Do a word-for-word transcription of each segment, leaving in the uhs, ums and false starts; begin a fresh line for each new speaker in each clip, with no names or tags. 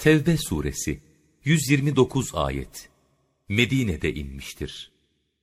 Tevbe suresi yüz yirmi dokuz ayet Medine'de inmiştir.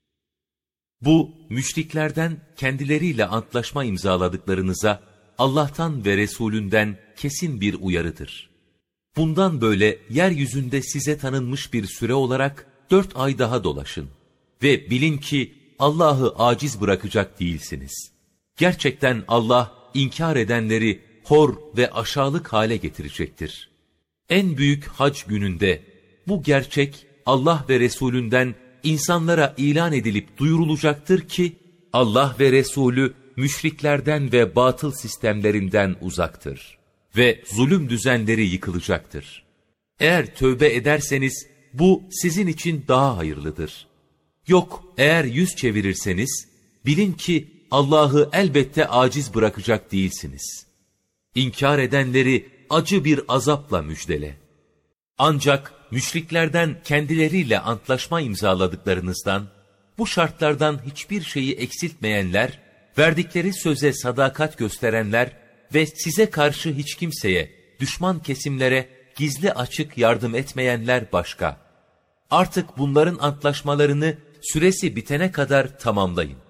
Bu, müşriklerden kendileriyle antlaşma imzaladıklarınıza Allah'tan ve Resulünden kesin bir uyarıdır. Bundan böyle yeryüzünde size tanınmış bir süre olarak dört ay daha dolaşın ve bilin ki Allah'ı aciz bırakacak değilsiniz. Gerçekten Allah inkar edenleri hor ve aşağılık hale getirecektir. En büyük hac gününde bu gerçek Allah ve Resulünden insanlara ilan edilip duyurulacaktır ki Allah ve Resulü müşriklerden ve batıl sistemlerinden uzaktır ve zulüm düzenleri yıkılacaktır. Eğer tövbe ederseniz bu sizin için daha hayırlıdır. Yok, eğer yüz çevirirseniz bilin ki Allah'ı elbette aciz bırakacak değilsiniz. İnkar edenleri acı bir azapla müjdele. Ancak müşriklerden kendileriyle antlaşma imzaladıklarınızdan, bu şartlardan hiçbir şeyi eksiltmeyenler, verdikleri söze sadakat gösterenler ve size karşı hiç kimseye, düşman kesimlere gizli açık yardım etmeyenler başka. Artık bunların antlaşmalarını süresi bitene kadar tamamlayın.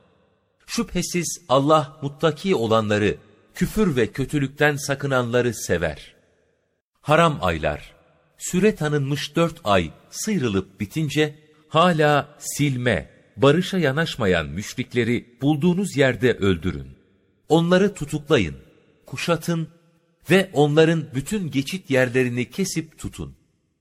Şüphesiz Allah muttaki olanları, küfür ve kötülükten sakınanları sever. Haram aylar, süre tanınmış dört ay sıyrılıp bitince, hala silme, barışa yanaşmayan müşrikleri bulduğunuz yerde öldürün. Onları tutuklayın, kuşatın ve onların bütün geçit yerlerini kesip tutun.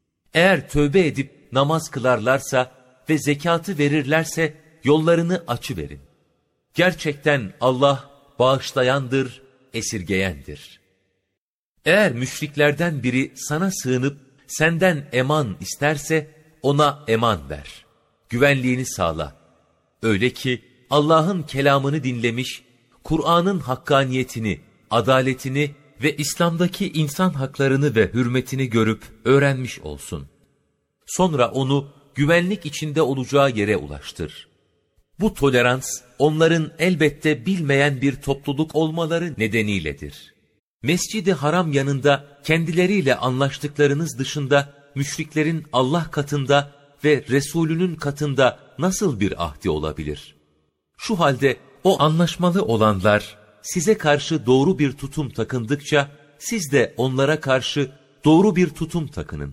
Eğer tövbe edip namaz kılarlarsa ve zekatı verirlerse yollarını açıverin. Gerçekten Allah bağışlayandır, esirgeyendir. Eğer müşriklerden biri sana sığınıp senden eman isterse ona eman ver. Güvenliğini sağla. Öyle ki Allah'ın kelamını dinlemiş, Kur'an'ın hakkaniyetini, adaletini ve İslam'daki insan haklarını ve hürmetini görüp öğrenmiş olsun. Sonra onu güvenlik içinde olacağı yere ulaştır. Bu tolerans, onların elbette bilmeyen bir topluluk olmaları nedeniyledir. Mescid-i Haram yanında kendileriyle anlaştıklarınız dışında müşriklerin Allah katında ve Resulünün katında nasıl bir ahdi olabilir? Şu halde o anlaşmalı olanlar size karşı doğru bir tutum takındıkça siz de onlara karşı doğru bir tutum takının.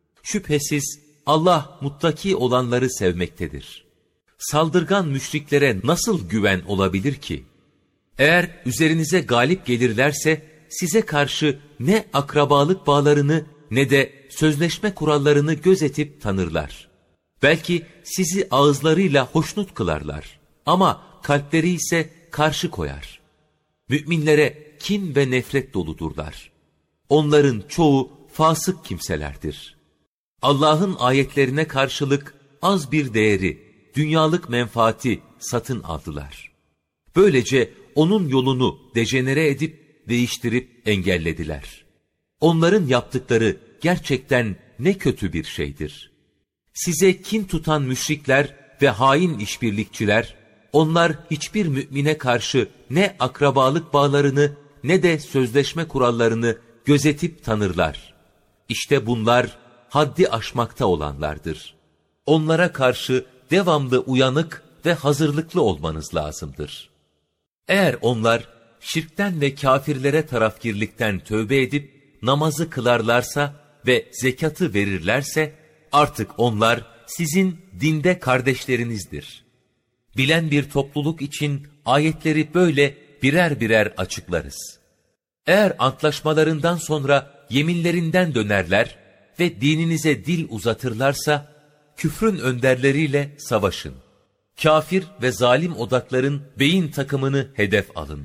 Şüphesiz Allah muttaki olanları sevmektedir. Saldırgan müşriklere nasıl güven olabilir ki? Eğer üzerinize galip gelirlerse size karşı ne akrabalık bağlarını ne de sözleşme kurallarını gözetip tanırlar. Belki sizi ağızlarıyla hoşnut kılarlar ama kalpleri ise karşı koyar. Müminlere kin ve nefret doludurlar. Onların çoğu fasık kimselerdir. Allah'ın ayetlerine karşılık az bir değeri, dünyalık menfaati satın aldılar. Böylece onun yolunu dejenere edip değiştirip engellediler. Onların yaptıkları gerçekten ne kötü bir şeydir. Size kin tutan müşrikler ve hain işbirlikçiler, onlar hiçbir mümine karşı ne akrabalık bağlarını ne de sözleşme kurallarını gözetip tanırlar. İşte bunlar haddi aşmakta olanlardır. Onlara karşı devamlı uyanık ve hazırlıklı olmanız lazımdır. Eğer onlar şirkten ve kafirlere tarafgirlikten tövbe edip namazı kılarlarsa ve zekatı verirlerse artık onlar sizin dinde kardeşlerinizdir. Bilen bir topluluk için ayetleri böyle birer birer açıklarız. Eğer antlaşmalarından sonra yeminlerinden dönerler ve dininize dil uzatırlarsa küfrün önderleriyle savaşın. Kafir ve zalim odakların beyin takımını hedef alın.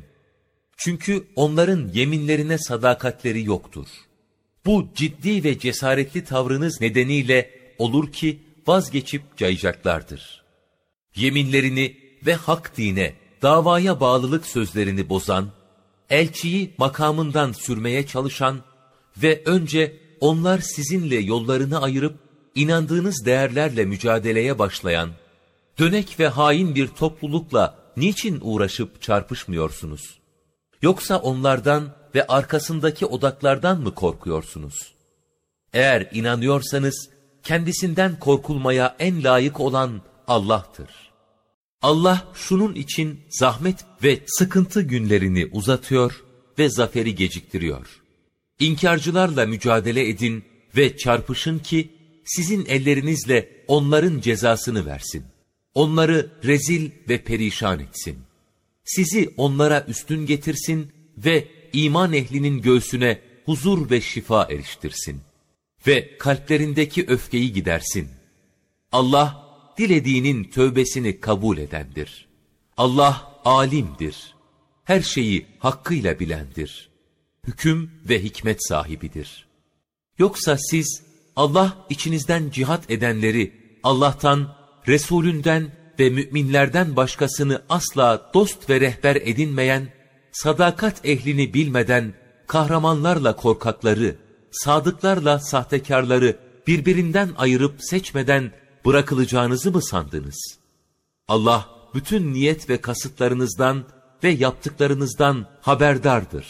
Çünkü onların yeminlerine sadakatleri yoktur. Bu ciddi ve cesaretli tavrınız nedeniyle olur ki vazgeçip cayacaklardır. Yeminlerini ve hak dine, davaya bağlılık sözlerini bozan, elçiyi makamından sürmeye çalışan ve önce onlar sizinle yollarını ayırıp inandığınız değerlerle mücadeleye başlayan, dönek ve hain bir toplulukla niçin uğraşıp çarpışmıyorsunuz? Yoksa onlardan ve arkasındaki odaklardan mı korkuyorsunuz? Eğer inanıyorsanız, kendisinden korkulmaya en layık olan Allah'tır. Allah şunun için zahmet ve sıkıntı günlerini uzatıyor ve zaferi geciktiriyor. İnkarcılarla mücadele edin ve çarpışın ki sizin ellerinizle onların cezasını versin. Onları rezil ve perişan etsin. Sizi onlara üstün getirsin ve iman ehlinin göğsüne huzur ve şifa eriştirsin. Ve kalplerindeki öfkeyi gidersin. Allah, dilediğinin tövbesini kabul edendir. Allah alimdir. Her şeyi hakkıyla bilendir. Hüküm ve hikmet sahibidir. Yoksa siz, Allah içinizden cihat edenleri, Allah'tan, Resulünden ve müminlerden başkasını asla dost ve rehber edinmeyen, sadakat ehlini bilmeden, kahramanlarla korkakları, sadıklarla sahtekarları birbirinden ayırıp seçmeden bırakılacağınızı mı sandınız? Allah bütün niyet ve kasıtlarınızdan ve yaptıklarınızdan haberdardır.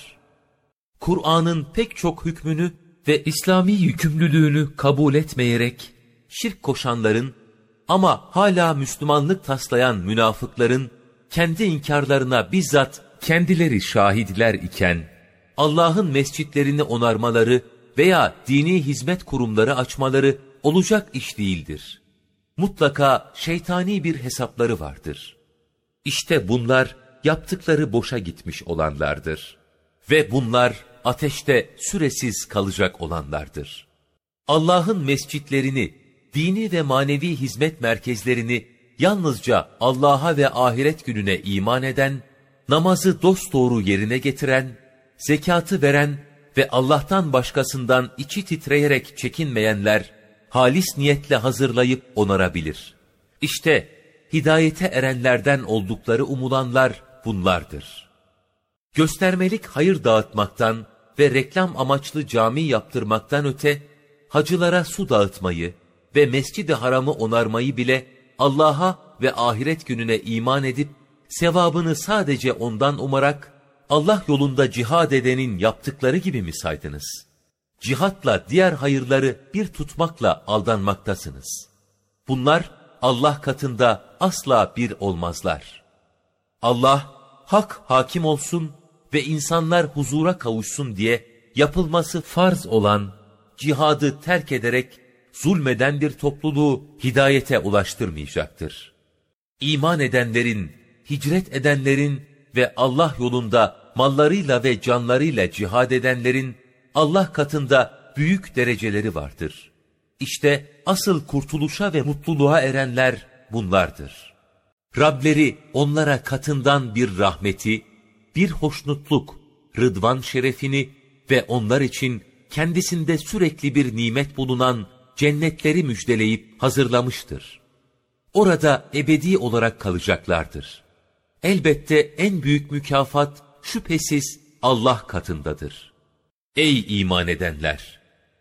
Kur'an'ın pek çok hükmünü ve İslami yükümlülüğünü kabul etmeyerek şirk koşanların ama hala Müslümanlık taslayan münafıkların kendi inkarlarına bizzat kendileri şahitler iken Allah'ın mescitlerini onarmaları veya dini hizmet kurumları açmaları olacak iş değildir. Mutlaka şeytani bir hesapları vardır. İşte bunlar yaptıkları boşa gitmiş olanlardır. Ve bunlar ateşte süresiz kalacak olanlardır. Allah'ın mescitlerini, dini ve manevi hizmet merkezlerini yalnızca Allah'a ve ahiret gününe iman eden, namazı dosdoğru yerine getiren, zekatı veren ve Allah'tan başkasından içi titreyerek çekinmeyenler, halis niyetle hazırlayıp onarabilir. İşte hidayete erenlerden oldukları umulanlar bunlardır. Göstermelik hayır dağıtmaktan ve reklam amaçlı cami yaptırmaktan öte, hacılara su dağıtmayı ve Mescid-i Haram'ı onarmayı bile Allah'a ve ahiret gününe iman edip, sevabını sadece ondan umarak, Allah yolunda cihad edenin yaptıkları gibi mi saydınız? Cihatla diğer hayırları bir tutmakla aldanmaktasınız. Bunlar Allah katında asla bir olmazlar. Allah, hak hakim olsun ve insanlar huzura kavuşsun diye yapılması farz olan cihadı terk ederek zulmeden bir topluluğu hidayete ulaştırmayacaktır. İman edenlerin, hicret edenlerin ve Allah yolunda mallarıyla ve canlarıyla cihad edenlerin Allah katında büyük dereceleri vardır. İşte asıl kurtuluşa ve mutluluğa erenler bunlardır. Rableri onlara katından bir rahmeti, bir hoşnutluk, rıdvan şerefini ve onlar için kendisinde sürekli bir nimet bulunan cennetleri müjdeleyip hazırlamıştır. Orada ebedi olarak kalacaklardır. Elbette en büyük mükafat şüphesiz Allah katındadır. Ey iman edenler!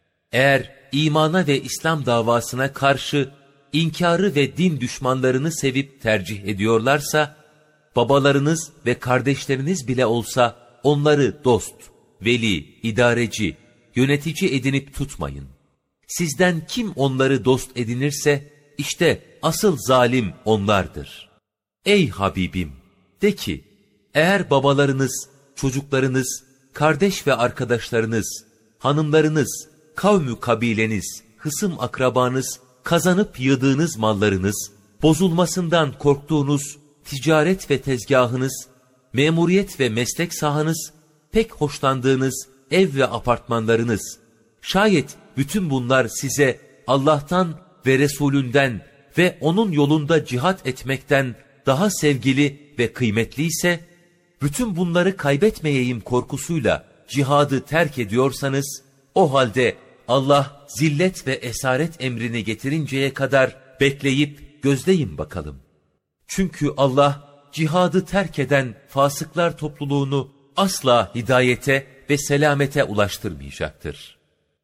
Eğer imana ve İslam davasına karşı inkarı ve din düşmanlarını sevip tercih ediyorlarsa, babalarınız ve kardeşleriniz bile olsa onları dost, veli, idareci, yönetici edinip tutmayın. Sizden kim onları dost edinirse, işte asıl zalim onlardır. Ey Habibim! De ki, eğer babalarınız, çocuklarınız, kardeş ve arkadaşlarınız, hanımlarınız, kavmü kabileniz, hısım akrabanız, kazanıp yığdığınız mallarınız, bozulmasından korktuğunuz ticaret ve tezgahınız, memuriyet ve meslek sahanız, pek hoşlandığınız ev ve apartmanlarınız, şayet bütün bunlar size Allah'tan ve Resulünden ve onun yolunda cihat etmekten daha sevgili ve kıymetliyse, bütün bunları kaybetmeyeyim korkusuyla cihadı terk ediyorsanız, o halde Allah zillet ve esaret emrini getirinceye kadar bekleyip gözleyin bakalım. Çünkü Allah cihadı terk eden fasıklar topluluğunu asla hidayete ve selamete ulaştırmayacaktır.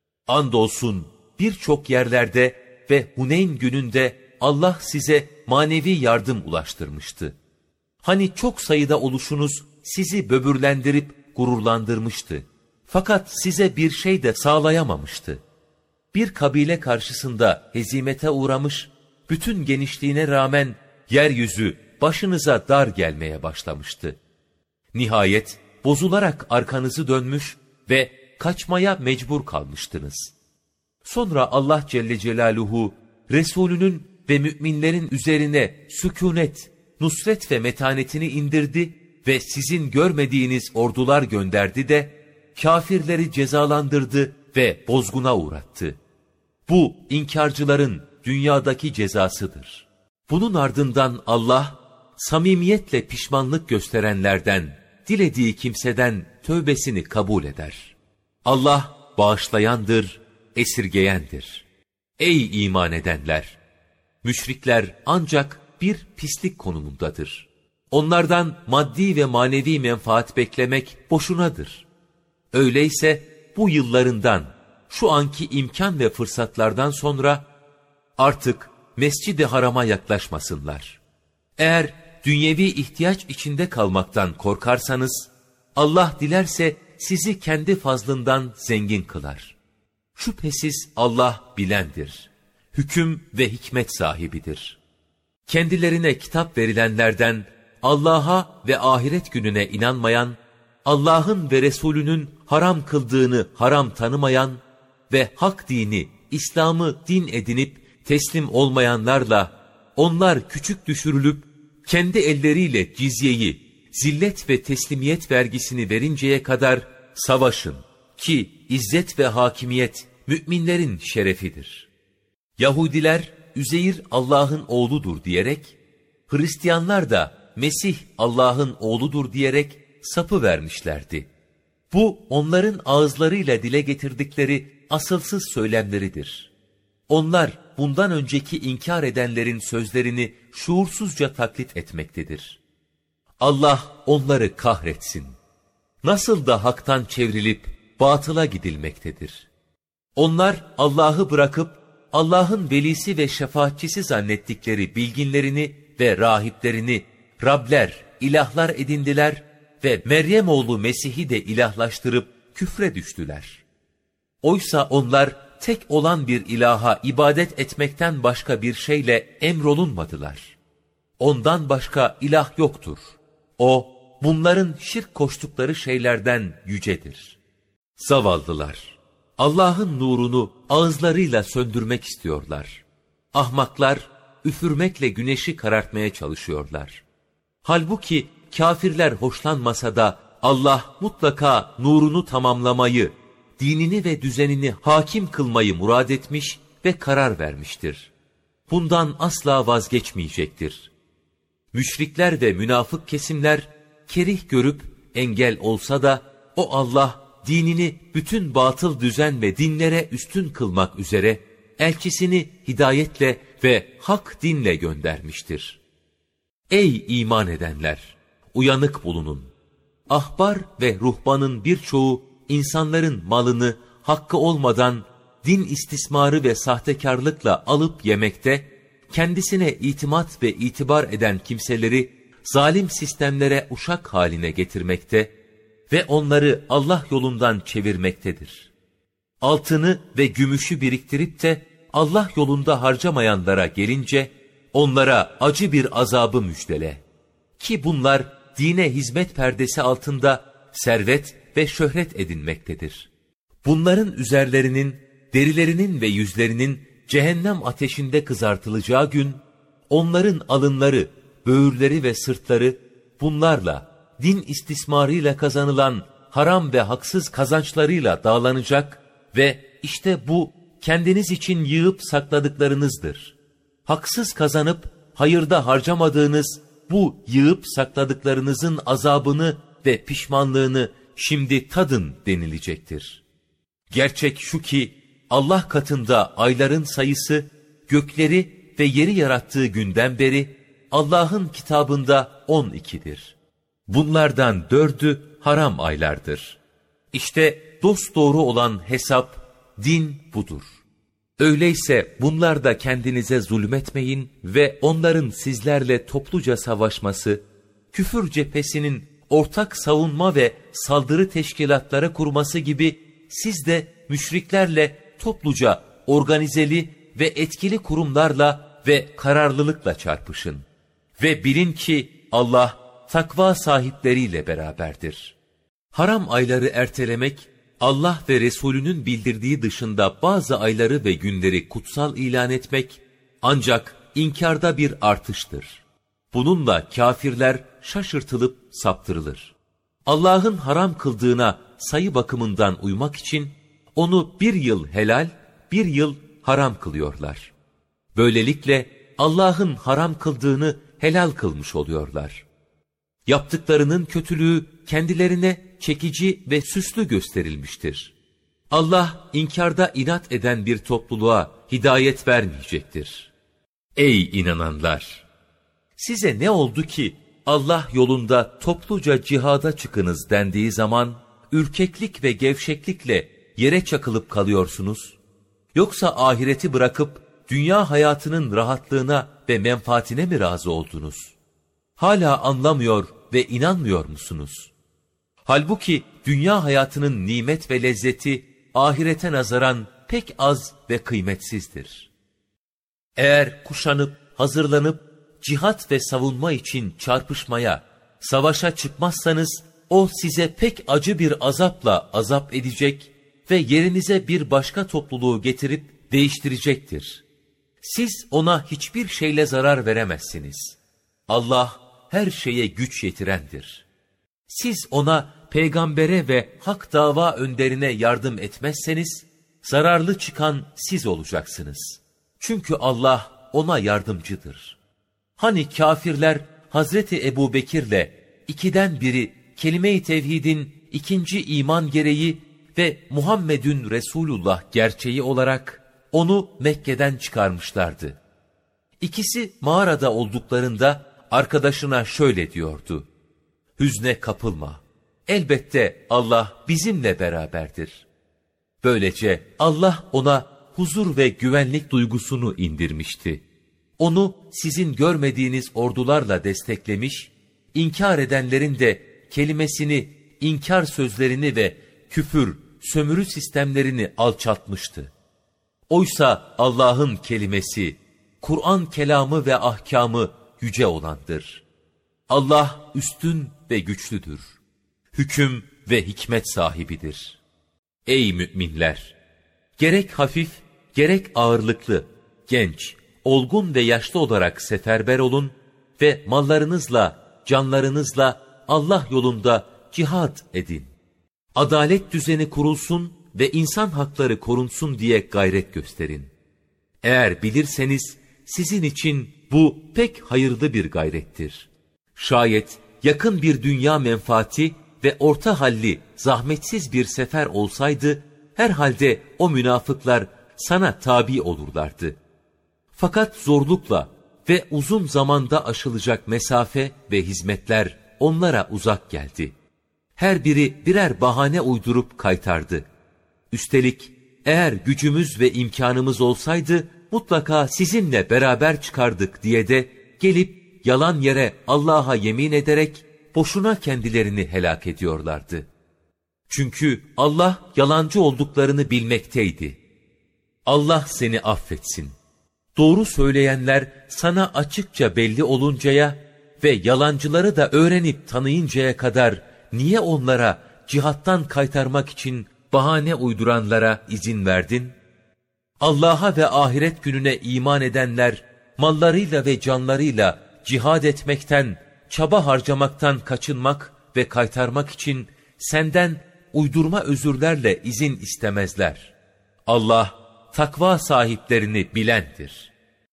Andolsun birçok yerlerde ve Huneyn gününde Allah size manevi yardım ulaştırmıştı. Hani çok sayıda oluşunuz sizi böbürlendirip gururlandırmıştı. Fakat size bir şey de sağlayamamıştı. bir kabile karşısında hezimete uğramış, bütün genişliğine rağmen yeryüzü başınıza dar gelmeye başlamıştı. Nihayet bozularak arkanızı dönmüş ve kaçmaya mecbur kalmıştınız. Sonra Allah Celle Celaluhu, Resulünün ve müminlerin üzerine sükûnet, nusret ve metanetini indirdi ve sizin görmediğiniz ordular gönderdi de, kafirleri cezalandırdı ve bozguna uğrattı. Bu, inkarcıların dünyadaki cezasıdır. Bunun ardından Allah, samimiyetle pişmanlık gösterenlerden, dilediği kimseden tövbesini kabul eder. Allah, bağışlayandır, esirgeyendir. Ey iman edenler! Müşrikler ancak bir pislik konumundadır. Onlardan maddi ve manevi menfaat beklemek boşunadır. Öyleyse bu yıllarından, şu anki imkan ve fırsatlardan sonra artık Mescid-i Haram'a yaklaşmasınlar. Eğer dünyevi ihtiyaç içinde kalmaktan korkarsanız, Allah dilerse sizi kendi fazlından zengin kılar. Şüphesiz Allah bilendir, hüküm ve hikmet sahibidir. Kendilerine kitap verilenlerden Allah'a ve ahiret gününe inanmayan, Allah'ın ve Resulünün haram kıldığını haram tanımayan ve hak dini, İslam'ı din edinip teslim olmayanlarla, onlar küçük düşürülüp kendi elleriyle cizyeyi, zillet ve teslimiyet vergisini verinceye kadar savaşın ki izzet ve hakimiyet müminlerin şerefidir. Yahudiler Üzeyr Allah'ın oğludur diyerek, Hristiyanlar da Mesih Allah'ın oğludur diyerek sapı vermişlerdi. Bu onların ağızlarıyla dile getirdikleri asılsız söylemleridir. Onlar bundan önceki inkar edenlerin sözlerini şuursuzca taklit etmektedir. Allah onları kahretsin. Nasıl da haktan çevrilip batıla gidilmektedir. Onlar Allah'ı bırakıp Allah'ın velisi ve şefaatçisi zannettikleri bilginlerini ve rahiplerini Rabler, ilahlar edindiler ve Meryem oğlu Mesih'i de ilahlaştırıp küfre düştüler. Oysa onlar tek olan bir ilaha ibadet etmekten başka bir şeyle emrolunmadılar. Ondan başka ilah yoktur. O, bunların şirk koştukları şeylerden yücedir. Zavallılar, Allah'ın nurunu ağızlarıyla söndürmek istiyorlar. Ahmaklar, üfürmekle güneşi karartmaya çalışıyorlar. Halbuki kafirler hoşlanmasa da Allah mutlaka nurunu tamamlamayı, dinini ve düzenini hakim kılmayı murad etmiş ve karar vermiştir. Bundan asla vazgeçmeyecektir. Müşrikler ve münafık kesimler kerih görüp engel olsa da o Allah dinini bütün batıl düzen ve dinlere üstün kılmak üzere elçisini hidayetle ve hak dinle göndermiştir. Ey iman edenler! Uyanık bulunun. Ahbar ve ruhbanın birçoğu insanların malını hakkı olmadan din istismarı ve sahtekarlıkla alıp yemekte, kendisine itimat ve itibar eden kimseleri zalim sistemlere uşak haline getirmekte ve onları Allah yolundan çevirmektedir. Altını ve gümüşü biriktirip de Allah yolunda harcamayanlara gelince, onlara acı bir azabı müjdele. Ki bunlar dine hizmet perdesi altında servet ve şöhret edinmektedir. Bunların üzerlerinin, derilerinin ve yüzlerinin cehennem ateşinde kızartılacağı gün, onların alınları, böğürleri ve sırtları bunlarla, din istismarıyla kazanılan haram ve haksız kazançlarıyla dağlanacak ve işte bu kendiniz için yığıp sakladıklarınızdır. Haksız kazanıp hayırda harcamadığınız bu yığıp sakladıklarınızın azabını ve pişmanlığını şimdi tadın denilecektir. Gerçek şu ki Allah katında ayların sayısı gökleri ve yeri yarattığı günden beri Allah'ın kitabında on ikidir. Bunlardan dördü haram aylardır. İşte dosdoğru olan hesap, din budur. Öyleyse bunlarda kendinize zulmetmeyin ve onların sizlerle topluca savaşması, küfür cephesinin ortak savunma ve saldırı teşkilatları kurması gibi siz de müşriklerle topluca organizeli ve etkili kurumlarla ve kararlılıkla çarpışın. Ve bilin ki Allah takva sahipleriyle beraberdir. Haram ayları ertelemek, Allah ve Resulünün bildirdiği dışında bazı ayları ve günleri kutsal ilan etmek, ancak inkarda bir artıştır. Bununla kâfirler şaşırtılıp saptırılır. Allah'ın haram kıldığına sayı bakımından uymak için, onu bir yıl helal, bir yıl haram kılıyorlar. Böylelikle Allah'ın haram kıldığını helal kılmış oluyorlar. Yaptıklarının kötülüğü kendilerine çekici ve süslü gösterilmiştir. Allah inkarda inat eden bir topluluğa hidayet vermeyecektir. Ey inananlar! Size ne oldu ki Allah yolunda topluca cihada çıkınız dendiği zaman ürkeklik ve gevşeklikle yere çakılıp kalıyorsunuz? Yoksa ahireti bırakıp dünya hayatının rahatlığına ve menfaatine mi razı oldunuz? Hala anlamıyor ve inanmıyor musunuz? Halbuki dünya hayatının nimet ve lezzeti ahirete nazaran pek az ve kıymetsizdir. Eğer kuşanıp, hazırlanıp, cihat ve savunma için çarpışmaya, savaşa çıkmazsanız, o size pek acı bir azapla azap edecek ve yerinize bir başka topluluğu getirip değiştirecektir. Siz ona hiçbir şeyle zarar veremezsiniz. Allah her şeye güç yetirendir. Siz ona, peygambere ve hak dava önderine yardım etmezseniz, zararlı çıkan siz olacaksınız. Çünkü Allah ona yardımcıdır. Hani kâfirler Hazreti Ebu Bekir'le ikiden biri kelime-i tevhidin ikinci iman gereği ve Muhammedün Resulullah gerçeği olarak onu Mekke'den çıkarmışlardı. İkisi mağarada olduklarında arkadaşına şöyle diyordu: "Hüzne kapılma. Elbette Allah bizimle beraberdir." Böylece Allah ona huzur ve güvenlik duygusunu indirmişti. Onu sizin görmediğiniz ordularla desteklemiş, inkar edenlerin de kelimesini, inkar sözlerini ve küfür, sömürü sistemlerini alçaltmıştı. Oysa Allah'ın kelimesi, Kur'an kelamı ve ahkamı yüce olandır. Allah üstün ve güçlüdür. Hüküm ve hikmet sahibidir. Ey müminler! Gerek hafif, gerek ağırlıklı, genç, olgun ve yaşlı olarak seferber olun ve mallarınızla, canlarınızla Allah yolunda cihad edin. Adalet düzeni kurulsun ve insan hakları korunsun diye gayret gösterin. Eğer bilirseniz sizin için bu pek hayırlı bir gayrettir. Şayet yakın bir dünya menfaati ve orta halli zahmetsiz bir sefer olsaydı, herhalde o münafıklar sana tabi olurlardı. Fakat zorlukla ve uzun zamanda aşılacak mesafe ve hizmetler onlara uzak geldi. Her biri birer bahane uydurup kaytardı. Üstelik eğer gücümüz ve imkanımız olsaydı mutlaka sizinle beraber çıkardık diye de gelip yalan yere Allah'a yemin ederek boşuna kendilerini helak ediyorlardı. Çünkü Allah yalancı olduklarını bilmekteydi. Allah seni affetsin. Doğru söyleyenler sana açıkça belli oluncaya ve yalancıları da öğrenip tanıyıncaya kadar niye onlara cihattan kaytarmak için bahane uyduranlara izin verdin? Allah'a ve ahiret gününe iman edenler mallarıyla ve canlarıyla cihad etmekten, çaba harcamaktan kaçınmak ve kaytarmak için senden uydurma özürlerle izin istemezler. Allah takva sahiplerini bilendir.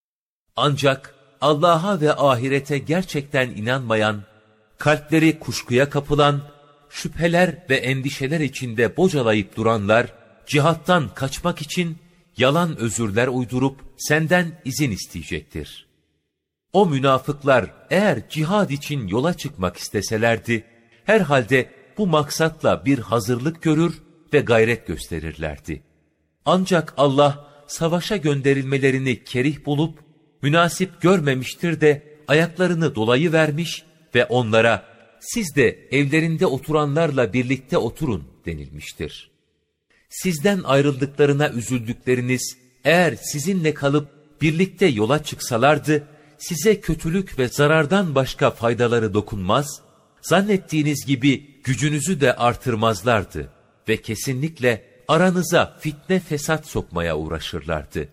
Ancak Allah'a ve ahirete gerçekten inanmayan, kalpleri kuşkuya kapılan, şüpheler ve endişeler içinde bocalayıp duranlar, cihattan kaçmak için yalan özürler uydurup senden izin isteyecektir. O münafıklar eğer cihad için yola çıkmak isteselerdi, herhalde bu maksatla bir hazırlık görür ve gayret gösterirlerdi. Ancak Allah savaşa gönderilmelerini kerih bulup, münasip görmemiştir de ayaklarını dolayıvermiş ve onlara, siz de evlerinde oturanlarla birlikte oturun denilmiştir. Sizden ayrıldıklarına üzüldükleriniz eğer sizinle kalıp birlikte yola çıksalardı, size kötülük ve zarardan başka faydaları dokunmaz, zannettiğiniz gibi gücünüzü de artırmazlardı ve kesinlikle aranıza fitne fesat sokmaya uğraşırlardı.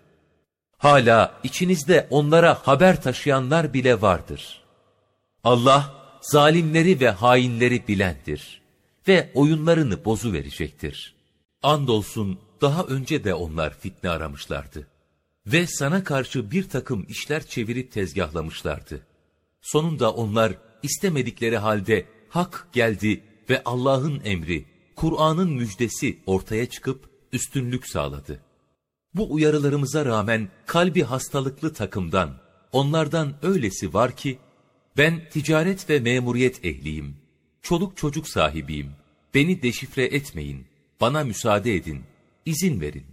Hala içinizde onlara haber taşıyanlar bile vardır. Allah, zalimleri ve hainleri bilendir ve oyunlarını bozuverecektir. Andolsun daha önce de onlar fitne aramışlardı ve sana karşı bir takım işler çevirip tezgahlamışlardı. Sonunda onlar istemedikleri halde hak geldi ve Allah'ın emri, Kur'an'ın müjdesi ortaya çıkıp üstünlük sağladı. Bu uyarılarımıza rağmen kalbi hastalıklı takımdan, onlardan öylesi var ki, ben ticaret ve memuriyet ehliyim, çoluk çocuk sahibiyim, beni deşifre etmeyin, bana müsaade edin, izin verin.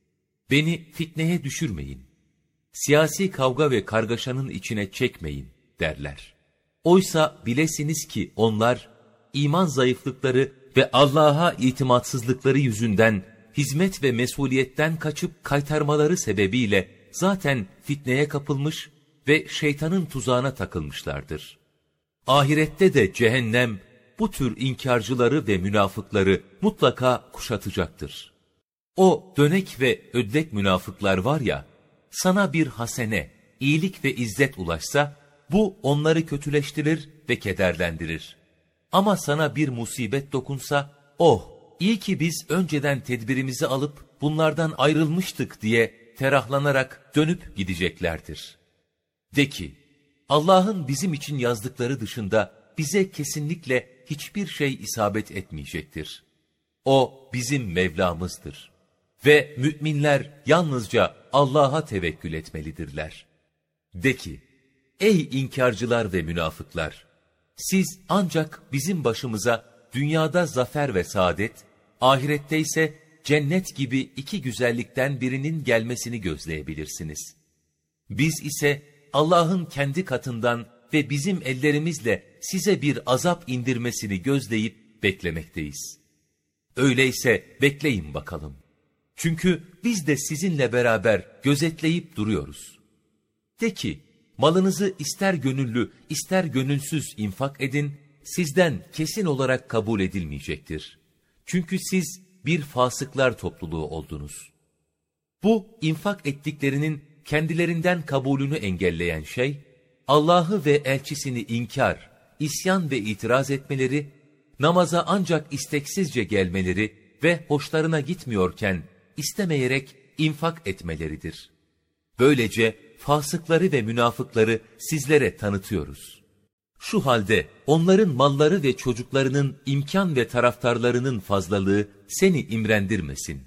Beni fitneye düşürmeyin, siyasi kavga ve kargaşanın içine çekmeyin derler. Oysa bilesiniz ki onlar, iman zayıflıkları ve Allah'a itimatsızlıkları yüzünden, hizmet ve mesuliyetten kaçıp kaytarmaları sebebiyle zaten fitneye kapılmış ve şeytanın tuzağına takılmışlardır. Ahirette de cehennem, bu tür inkarcıları ve münafıkları mutlaka kuşatacaktır. O dönek ve ödlek münafıklar var ya, sana bir hasene, iyilik ve izzet ulaşsa, bu onları kötüleştirir ve kederlendirir. Ama sana bir musibet dokunsa, oh, iyi ki biz önceden tedbirimizi alıp bunlardan ayrılmıştık diye ferahlanarak dönüp gideceklerdir. De ki, Allah'ın bizim için yazdıkları dışında bize kesinlikle hiçbir şey isabet etmeyecektir. O bizim Mevlamızdır. Ve müminler yalnızca Allah'a tevekkül etmelidirler. De ki, ey inkarcılar ve münafıklar! Siz ancak bizim başımıza dünyada zafer ve saadet, ahirette ise cennet gibi iki güzellikten birinin gelmesini gözleyebilirsiniz. Biz ise Allah'ın kendi katından ve bizim ellerimizle size bir azap indirmesini gözleyip beklemekteyiz. Öyleyse bekleyin bakalım. Çünkü biz de sizinle beraber gözetleyip duruyoruz. De ki, malınızı ister gönüllü, ister gönülsüz infak edin, sizden kesin olarak kabul edilmeyecektir. Çünkü siz bir fasıklar topluluğu oldunuz. Bu infak ettiklerinin kendilerinden kabulünü engelleyen şey, Allah'ı ve elçisini inkar, isyan ve itiraz etmeleri, namaza ancak isteksizce gelmeleri ve hoşlarına gitmiyorken istemeyerek infak etmeleridir. Böylece fasıkları ve münafıkları sizlere tanıtıyoruz. Şu halde onların malları ve çocuklarının imkan ve taraftarlarının fazlalığı seni imrendirmesin.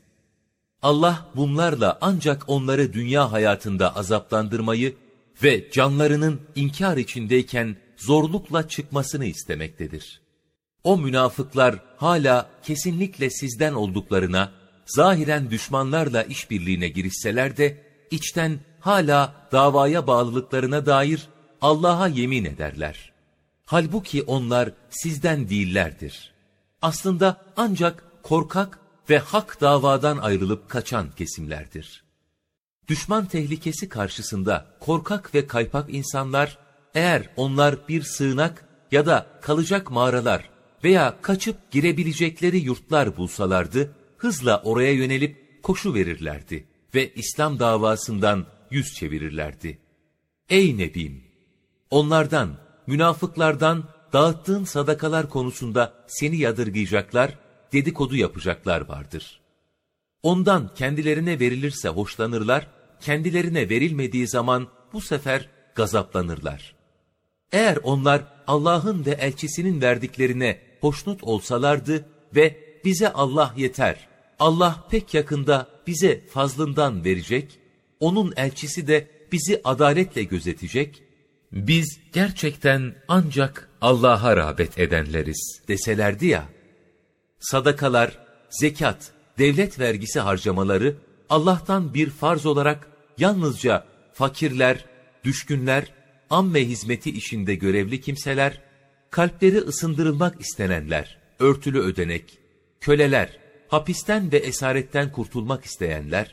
Allah bunlarla ancak onları dünya hayatında azaplandırmayı ve canlarının inkar içindeyken zorlukla çıkmasını istemektedir. O münafıklar hala kesinlikle sizden olduklarına, zahiren düşmanlarla işbirliğine girişseler de, içten hala davaya bağlılıklarına dair Allah'a yemin ederler. Halbuki onlar sizden değillerdir. Aslında ancak korkak ve hak davadan ayrılıp kaçan kesimlerdir. Düşman tehlikesi karşısında korkak ve kaypak insanlar, eğer onlar bir sığınak ya da kalacak mağaralar veya kaçıp girebilecekleri yurtlar bulsalardı, hızla oraya yönelip koşu verirlerdi ve İslam davasından yüz çevirirlerdi. Ey Nebim! Onlardan, münafıklardan dağıttığın sadakalar konusunda seni yadırgayacaklar, dedikodu yapacaklar vardır. Ondan kendilerine verilirse hoşlanırlar, kendilerine verilmediği zaman bu sefer gazaplanırlar. Eğer onlar Allah'ın ve elçisinin verdiklerine hoşnut olsalardı ve bize Allah yeter, Allah pek yakında bize fazlından verecek, onun elçisi de bizi adaletle gözetecek, biz gerçekten ancak Allah'a rağbet edenleriz deselerdi ya, sadakalar, zekat, devlet vergisi harcamaları Allah'tan bir farz olarak yalnızca fakirler, düşkünler, amme hizmeti işinde görevli kimseler, kalpleri ısındırılmak istenenler, örtülü ödenek, köleler, hapisten ve esaretten kurtulmak isteyenler,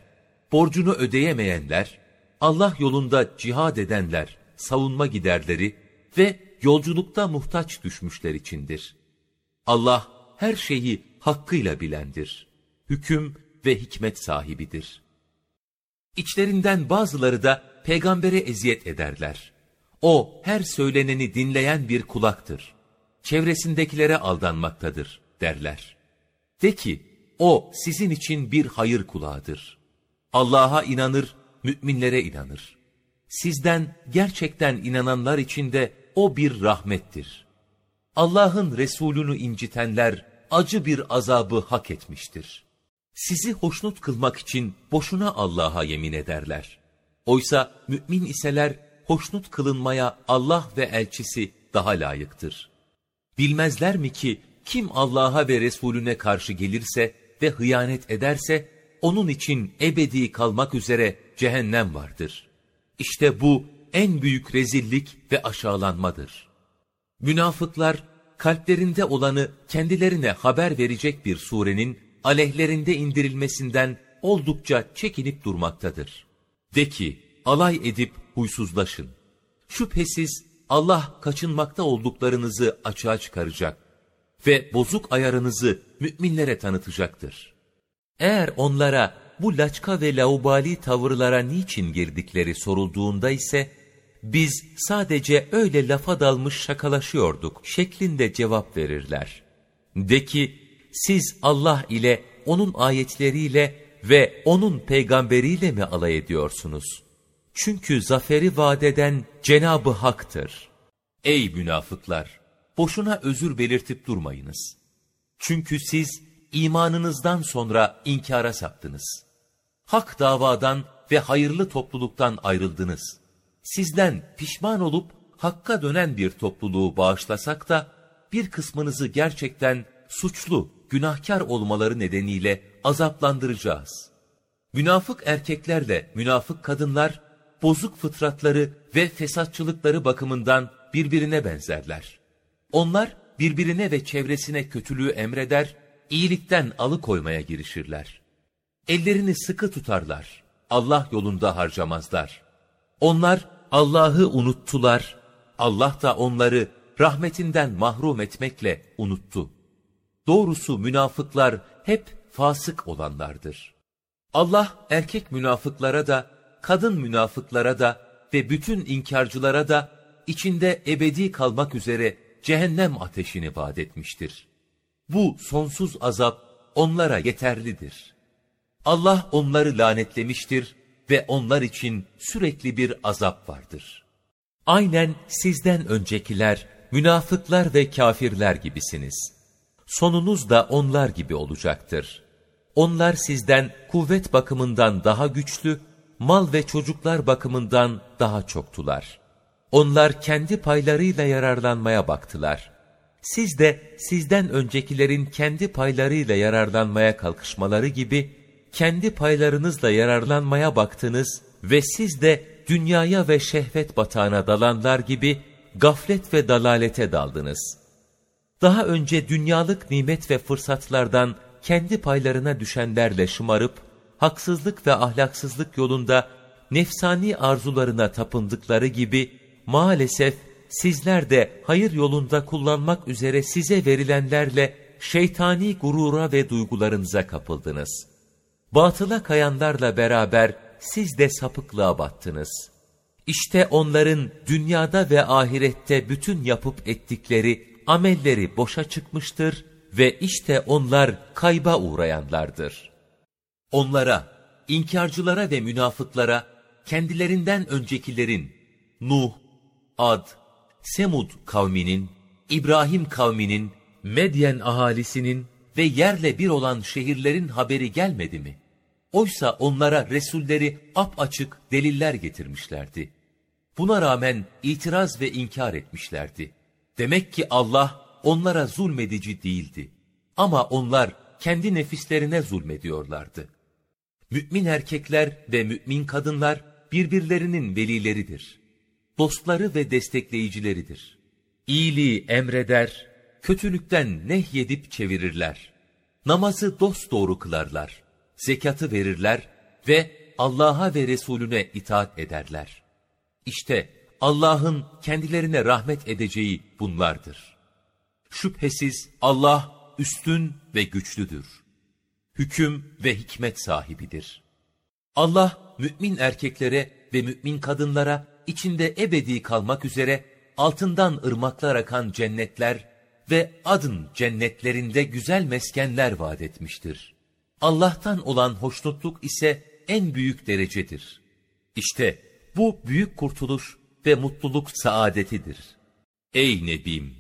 borcunu ödeyemeyenler, Allah yolunda cihad edenler, savunma giderleri ve yolculukta muhtaç düşmüşler içindir. Allah her şeyi hakkıyla bilendir. Hüküm ve hikmet sahibidir. İçlerinden bazıları da peygambere eziyet ederler. O her söyleneni dinleyen bir kulaktır. Çevresindekilere aldanmaktadır derler. De ki, o sizin için bir hayır kulağıdır. Allah'a inanır, müminlere inanır. Sizden gerçekten inananlar için de o bir rahmettir. Allah'ın Resulünü incitenler acı bir azabı hak etmiştir. Sizi hoşnut kılmak için boşuna Allah'a yemin ederler. Oysa mümin iseler hoşnut kılınmaya Allah ve elçisi daha layıktır. Bilmezler mi ki kim Allah'a ve Resulüne karşı gelirse ve hıyanet ederse onun için ebedi kalmak üzere cehennem vardır. İşte bu en büyük rezillik ve aşağılanmadır. Münafıklar kalplerinde olanı kendilerine haber verecek bir surenin aleyhlerinde indirilmesinden oldukça çekinip durmaktadır. De ki, alay edip huysuzlaşın. Şüphesiz Allah kaçınmakta olduklarınızı açığa çıkaracak ve bozuk ayarınızı müminlere tanıtacaktır. Eğer onlara bu laçka ve laubali tavırlara niçin girdikleri sorulduğunda ise, biz sadece öyle lafa dalmış şakalaşıyorduk şeklinde cevap verirler. De ki, siz Allah ile, onun ayetleriyle ve onun peygamberiyle mi alay ediyorsunuz? Çünkü zaferi vaat eden Cenab-ı Hak'tır. Ey münafıklar! Boşuna özür belirtip durmayınız. Çünkü siz imanınızdan sonra inkara saptınız. Hak davadan ve hayırlı topluluktan ayrıldınız. Sizden pişman olup Hakk'a dönen bir topluluğu bağışlasak da, bir kısmınızı gerçekten suçlu, günahkar olmaları nedeniyle azaplandıracağız. Münafık erkeklerle münafık kadınlar, bozuk fıtratları ve fesatçılıkları bakımından birbirine benzerler. Onlar birbirine ve çevresine kötülüğü emreder, iyilikten alıkoymaya girişirler. Ellerini sıkı tutarlar, Allah yolunda harcamazlar. Onlar Allah'ı unuttular, Allah da onları rahmetinden mahrum etmekle unuttu. Doğrusu münafıklar hep fasık olanlardır. Allah erkek münafıklara da, kadın münafıklara da ve bütün inkarcılara da içinde ebedi kalmak üzere cehennem ateşini vaat etmiştir. Bu sonsuz azap onlara yeterlidir. Allah onları lanetlemiştir ve onlar için sürekli bir azap vardır. Aynen sizden öncekiler, münafıklar ve kafirler gibisiniz. Sonunuz da onlar gibi olacaktır. Onlar sizden kuvvet bakımından daha güçlü, mal ve çocuklar bakımından daha çoktular. Onlar kendi paylarıyla yararlanmaya baktılar. Siz de sizden öncekilerin kendi paylarıyla yararlanmaya kalkışmaları gibi, kendi paylarınızla yararlanmaya baktınız ve siz de dünyaya ve şehvet batağına dalanlar gibi gaflet ve dalalete daldınız. Daha önce dünyalık nimet ve fırsatlardan kendi paylarına düşenlerle şımarıp, haksızlık ve ahlaksızlık yolunda nefsani arzularına tapındıkları gibi, maalesef sizler de hayır yolunda kullanmak üzere size verilenlerle şeytani gurura ve duygularınıza kapıldınız. Batıla kayanlarla beraber siz de sapıklığa battınız. İşte onların dünyada ve ahirette bütün yapıp ettikleri amelleri boşa çıkmıştır ve işte onlar kayba uğrayanlardır. Onlara, inkarcılara ve münafıklara, kendilerinden öncekilerin, Nuh, Ad, Semud kavminin, İbrahim kavminin, Medyen ahalisinin ve yerle bir olan şehirlerin haberi gelmedi mi? Oysa onlara Resulleri apaçık deliller getirmişlerdi. Buna rağmen itiraz ve inkar etmişlerdi. Demek ki Allah onlara zulmedici değildi. Ama onlar kendi nefislerine zulmediyorlardı. Mümin erkekler ve mümin kadınlar birbirlerinin velileridir. Dostları ve destekleyicileridir. İyiliği emreder, kötülükten nehyedip çevirirler. Namazı dosdoğru kılarlar, zekatı verirler ve Allah'a ve Resulüne itaat ederler. İşte Allah'ın kendilerine rahmet edeceği bunlardır. Şüphesiz Allah üstün ve güçlüdür. Hüküm ve hikmet sahibidir. Allah mümin erkeklere ve mümin kadınlara içinde ebedi kalmak üzere altından ırmaklar akan cennetler ve adın cennetlerinde güzel meskenler vaat etmiştir. Allah'tan olan hoşnutluk ise en büyük derecedir. İşte bu büyük kurtuluş ve mutluluk saadetidir. Ey Nebim!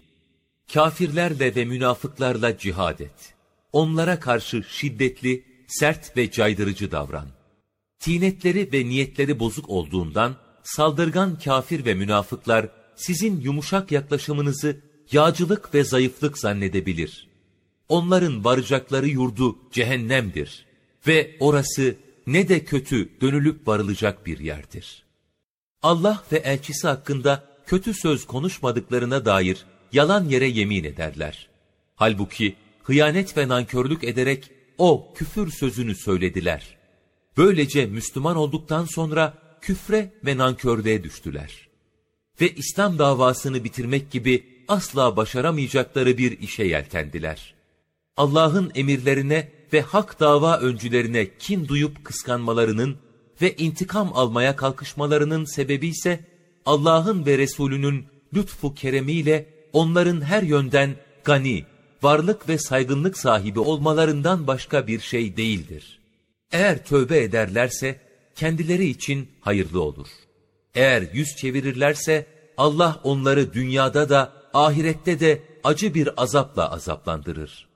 Kafirlerle ve münafıklarla cihad et. Onlara karşı şiddetli, sert ve caydırıcı davran. Tinetleri ve niyetleri bozuk olduğundan, saldırgan kafir ve münafıklar sizin yumuşak yaklaşımınızı yağcılık ve zayıflık zannedebilir. Onların varacakları yurdu cehennemdir ve orası ne de kötü dönülüp varılacak bir yerdir. Allah ve elçisi hakkında kötü söz konuşmadıklarına dair yalan yere yemin ederler. Halbuki hıyanet ve nankörlük ederek o küfür sözünü söylediler. Böylece Müslüman olduktan sonra küfre ve nankörlüğe düştüler. Ve İslam davasını bitirmek gibi asla başaramayacakları bir işe yeltendiler. Allah'ın emirlerine ve hak dava öncülerine kin duyup kıskanmalarının ve intikam almaya kalkışmalarının sebebi ise Allah'ın ve Resulünün lütfu keremiyle onların her yönden gani, varlık ve saygınlık sahibi olmalarından başka bir şey değildir. Eğer tövbe ederlerse kendileri için hayırlı olur. Eğer yüz çevirirlerse Allah onları dünyada da ahirette de acı bir azapla azaplandırır.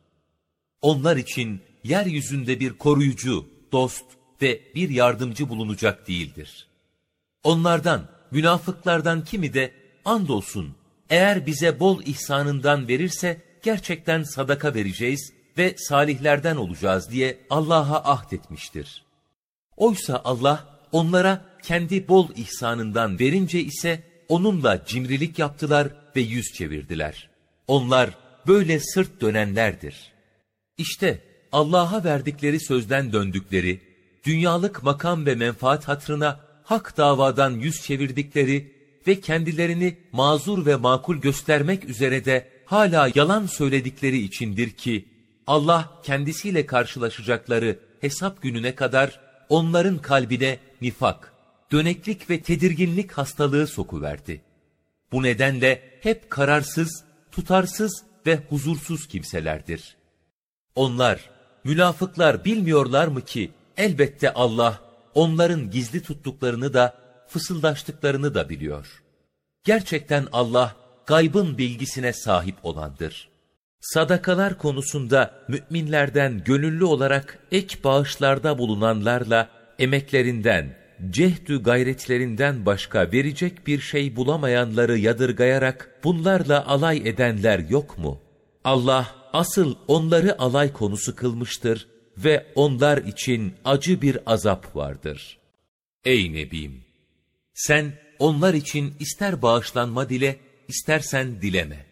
Onlar için yeryüzünde bir koruyucu, dost ve bir yardımcı bulunacak değildir. Onlardan, münafıklardan kimi de andolsun eğer bize bol ihsanından verirse gerçekten sadaka vereceğiz ve salihlerden olacağız diye Allah'a ahdetmiştir. Oysa Allah onlara kendi bol ihsanından verince ise onunla cimrilik yaptılar ve yüz çevirdiler. Onlar böyle sırt dönenlerdir. İşte Allah'a verdikleri sözden döndükleri, dünyalık makam ve menfaat hatırına hak davadan yüz çevirdikleri ve kendilerini mazur ve makul göstermek üzere de hala yalan söyledikleri içindir ki, Allah kendisiyle karşılaşacakları hesap gününe kadar onların kalbine nifak, döneklik ve tedirginlik hastalığı sokuverdi. Bu nedenle hep kararsız, tutarsız ve huzursuz kimselerdir. Onlar, münafıklar bilmiyorlar mı ki elbette Allah onların gizli tuttuklarını da fısıldaştıklarını da biliyor. Gerçekten Allah gaybın bilgisine sahip olandır. Sadakalar konusunda müminlerden gönüllü olarak ek bağışlarda bulunanlarla emeklerinden, cehdü gayretlerinden başka verecek bir şey bulamayanları yadırgayarak bunlarla alay edenler yok mu? Allah asıl onları alay konusu kılmıştır ve onlar için acı bir azap vardır. Ey Nebim! Sen onlar için ister bağışlanma dile, istersen dileme.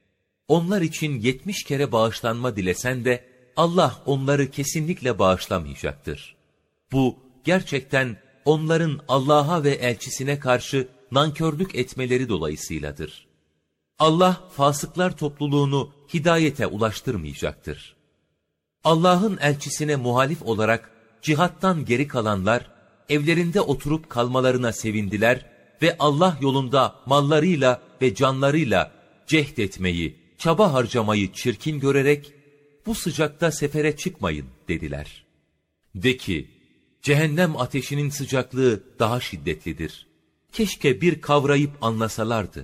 Onlar için yetmiş kere bağışlanma dilesen de Allah onları kesinlikle bağışlamayacaktır. Bu gerçekten onların Allah'a ve elçisine karşı nankörlük etmeleri dolayısıyladır. Allah fasıklar topluluğunu hidayete ulaştırmayacaktır. Allah'ın elçisine muhalif olarak cihattan geri kalanlar, evlerinde oturup kalmalarına sevindiler ve Allah yolunda mallarıyla ve canlarıyla cehd etmeyi, çaba harcamayı çirkin görerek, bu sıcakta sefere çıkmayın dediler. De ki, cehennem ateşinin sıcaklığı daha şiddetlidir. Keşke bir kavrayıp anlasalardı.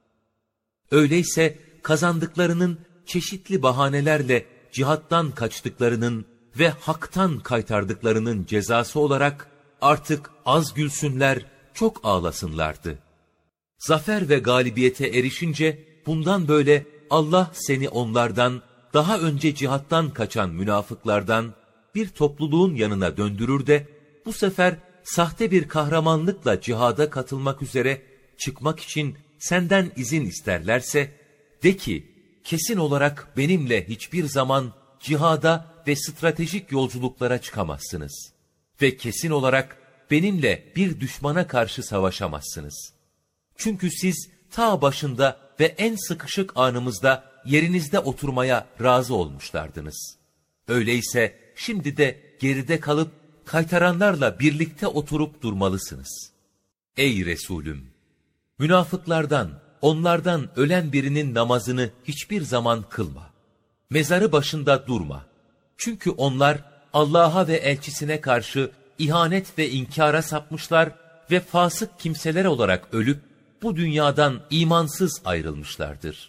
Öyleyse kazandıklarının çeşitli bahanelerle cihattan kaçtıklarının ve haktan kaytardıklarının cezası olarak artık az gülsünler, çok ağlasınlardı. Zafer ve galibiyete erişince bundan böyle Allah seni onlardan, daha önce cihattan kaçan münafıklardan bir topluluğun yanına döndürür de bu sefer sahte bir kahramanlıkla cihada katılmak üzere çıkmak için senden izin isterlerse, de ki, kesin olarak benimle hiçbir zaman cihada ve stratejik yolculuklara çıkamazsınız. Ve kesin olarak benimle bir düşmana karşı savaşamazsınız. Çünkü siz ta başında ve en sıkışık anımızda yerinizde oturmaya razı olmuşlardınız. Öyleyse şimdi de geride kalıp kaytaranlarla birlikte oturup durmalısınız. Ey Resulüm! Münafıklardan, onlardan ölen birinin namazını hiçbir zaman kılma. Mezarı başında durma. Çünkü onlar Allah'a ve elçisine karşı ihanet ve inkara sapmışlar ve fasık kimseler olarak ölüp bu dünyadan imansız ayrılmışlardır.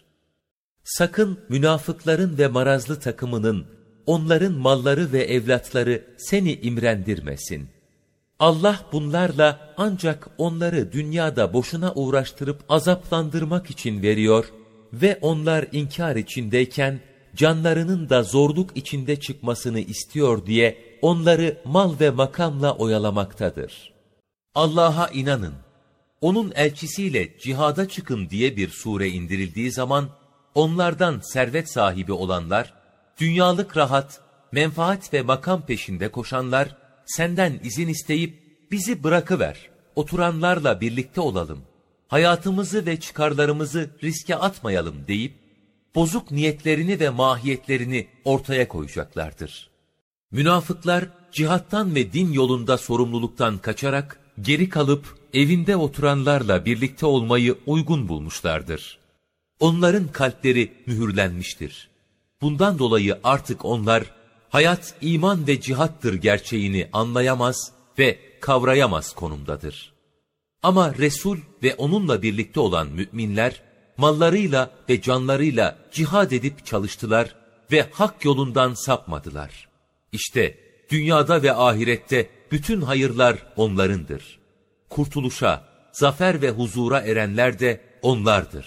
Sakın münafıkların ve marazlı takımının, onların malları ve evlatları seni imrendirmesin. Allah bunlarla ancak onları dünyada boşuna uğraştırıp azaplandırmak için veriyor ve onlar inkar içindeyken canlarının da zorluk içinde çıkmasını istiyor diye onları mal ve makamla oyalamaktadır. Allah'a inanın, onun elçisiyle cihada çıkın diye bir sure indirildiği zaman, onlardan servet sahibi olanlar, dünyalık rahat, menfaat ve makam peşinde koşanlar, senden izin isteyip, bizi bırakıver, oturanlarla birlikte olalım, hayatımızı ve çıkarlarımızı riske atmayalım deyip, bozuk niyetlerini ve mahiyetlerini ortaya koyacaklardır. Münafıklar, cihattan ve din yolunda sorumluluktan kaçarak, geri kalıp evinde oturanlarla birlikte olmayı uygun bulmuşlardır. Onların kalpleri mühürlenmiştir. Bundan dolayı artık onlar, hayat, iman ve cihattır gerçeğini anlayamaz ve kavrayamaz konumdadır. Ama Resul ve onunla birlikte olan müminler, mallarıyla ve canlarıyla cihad edip çalıştılar ve hak yolundan sapmadılar. İşte dünyada ve ahirette bütün hayırlar onlarındır. Kurtuluşa, zafer ve huzura erenler de onlardır.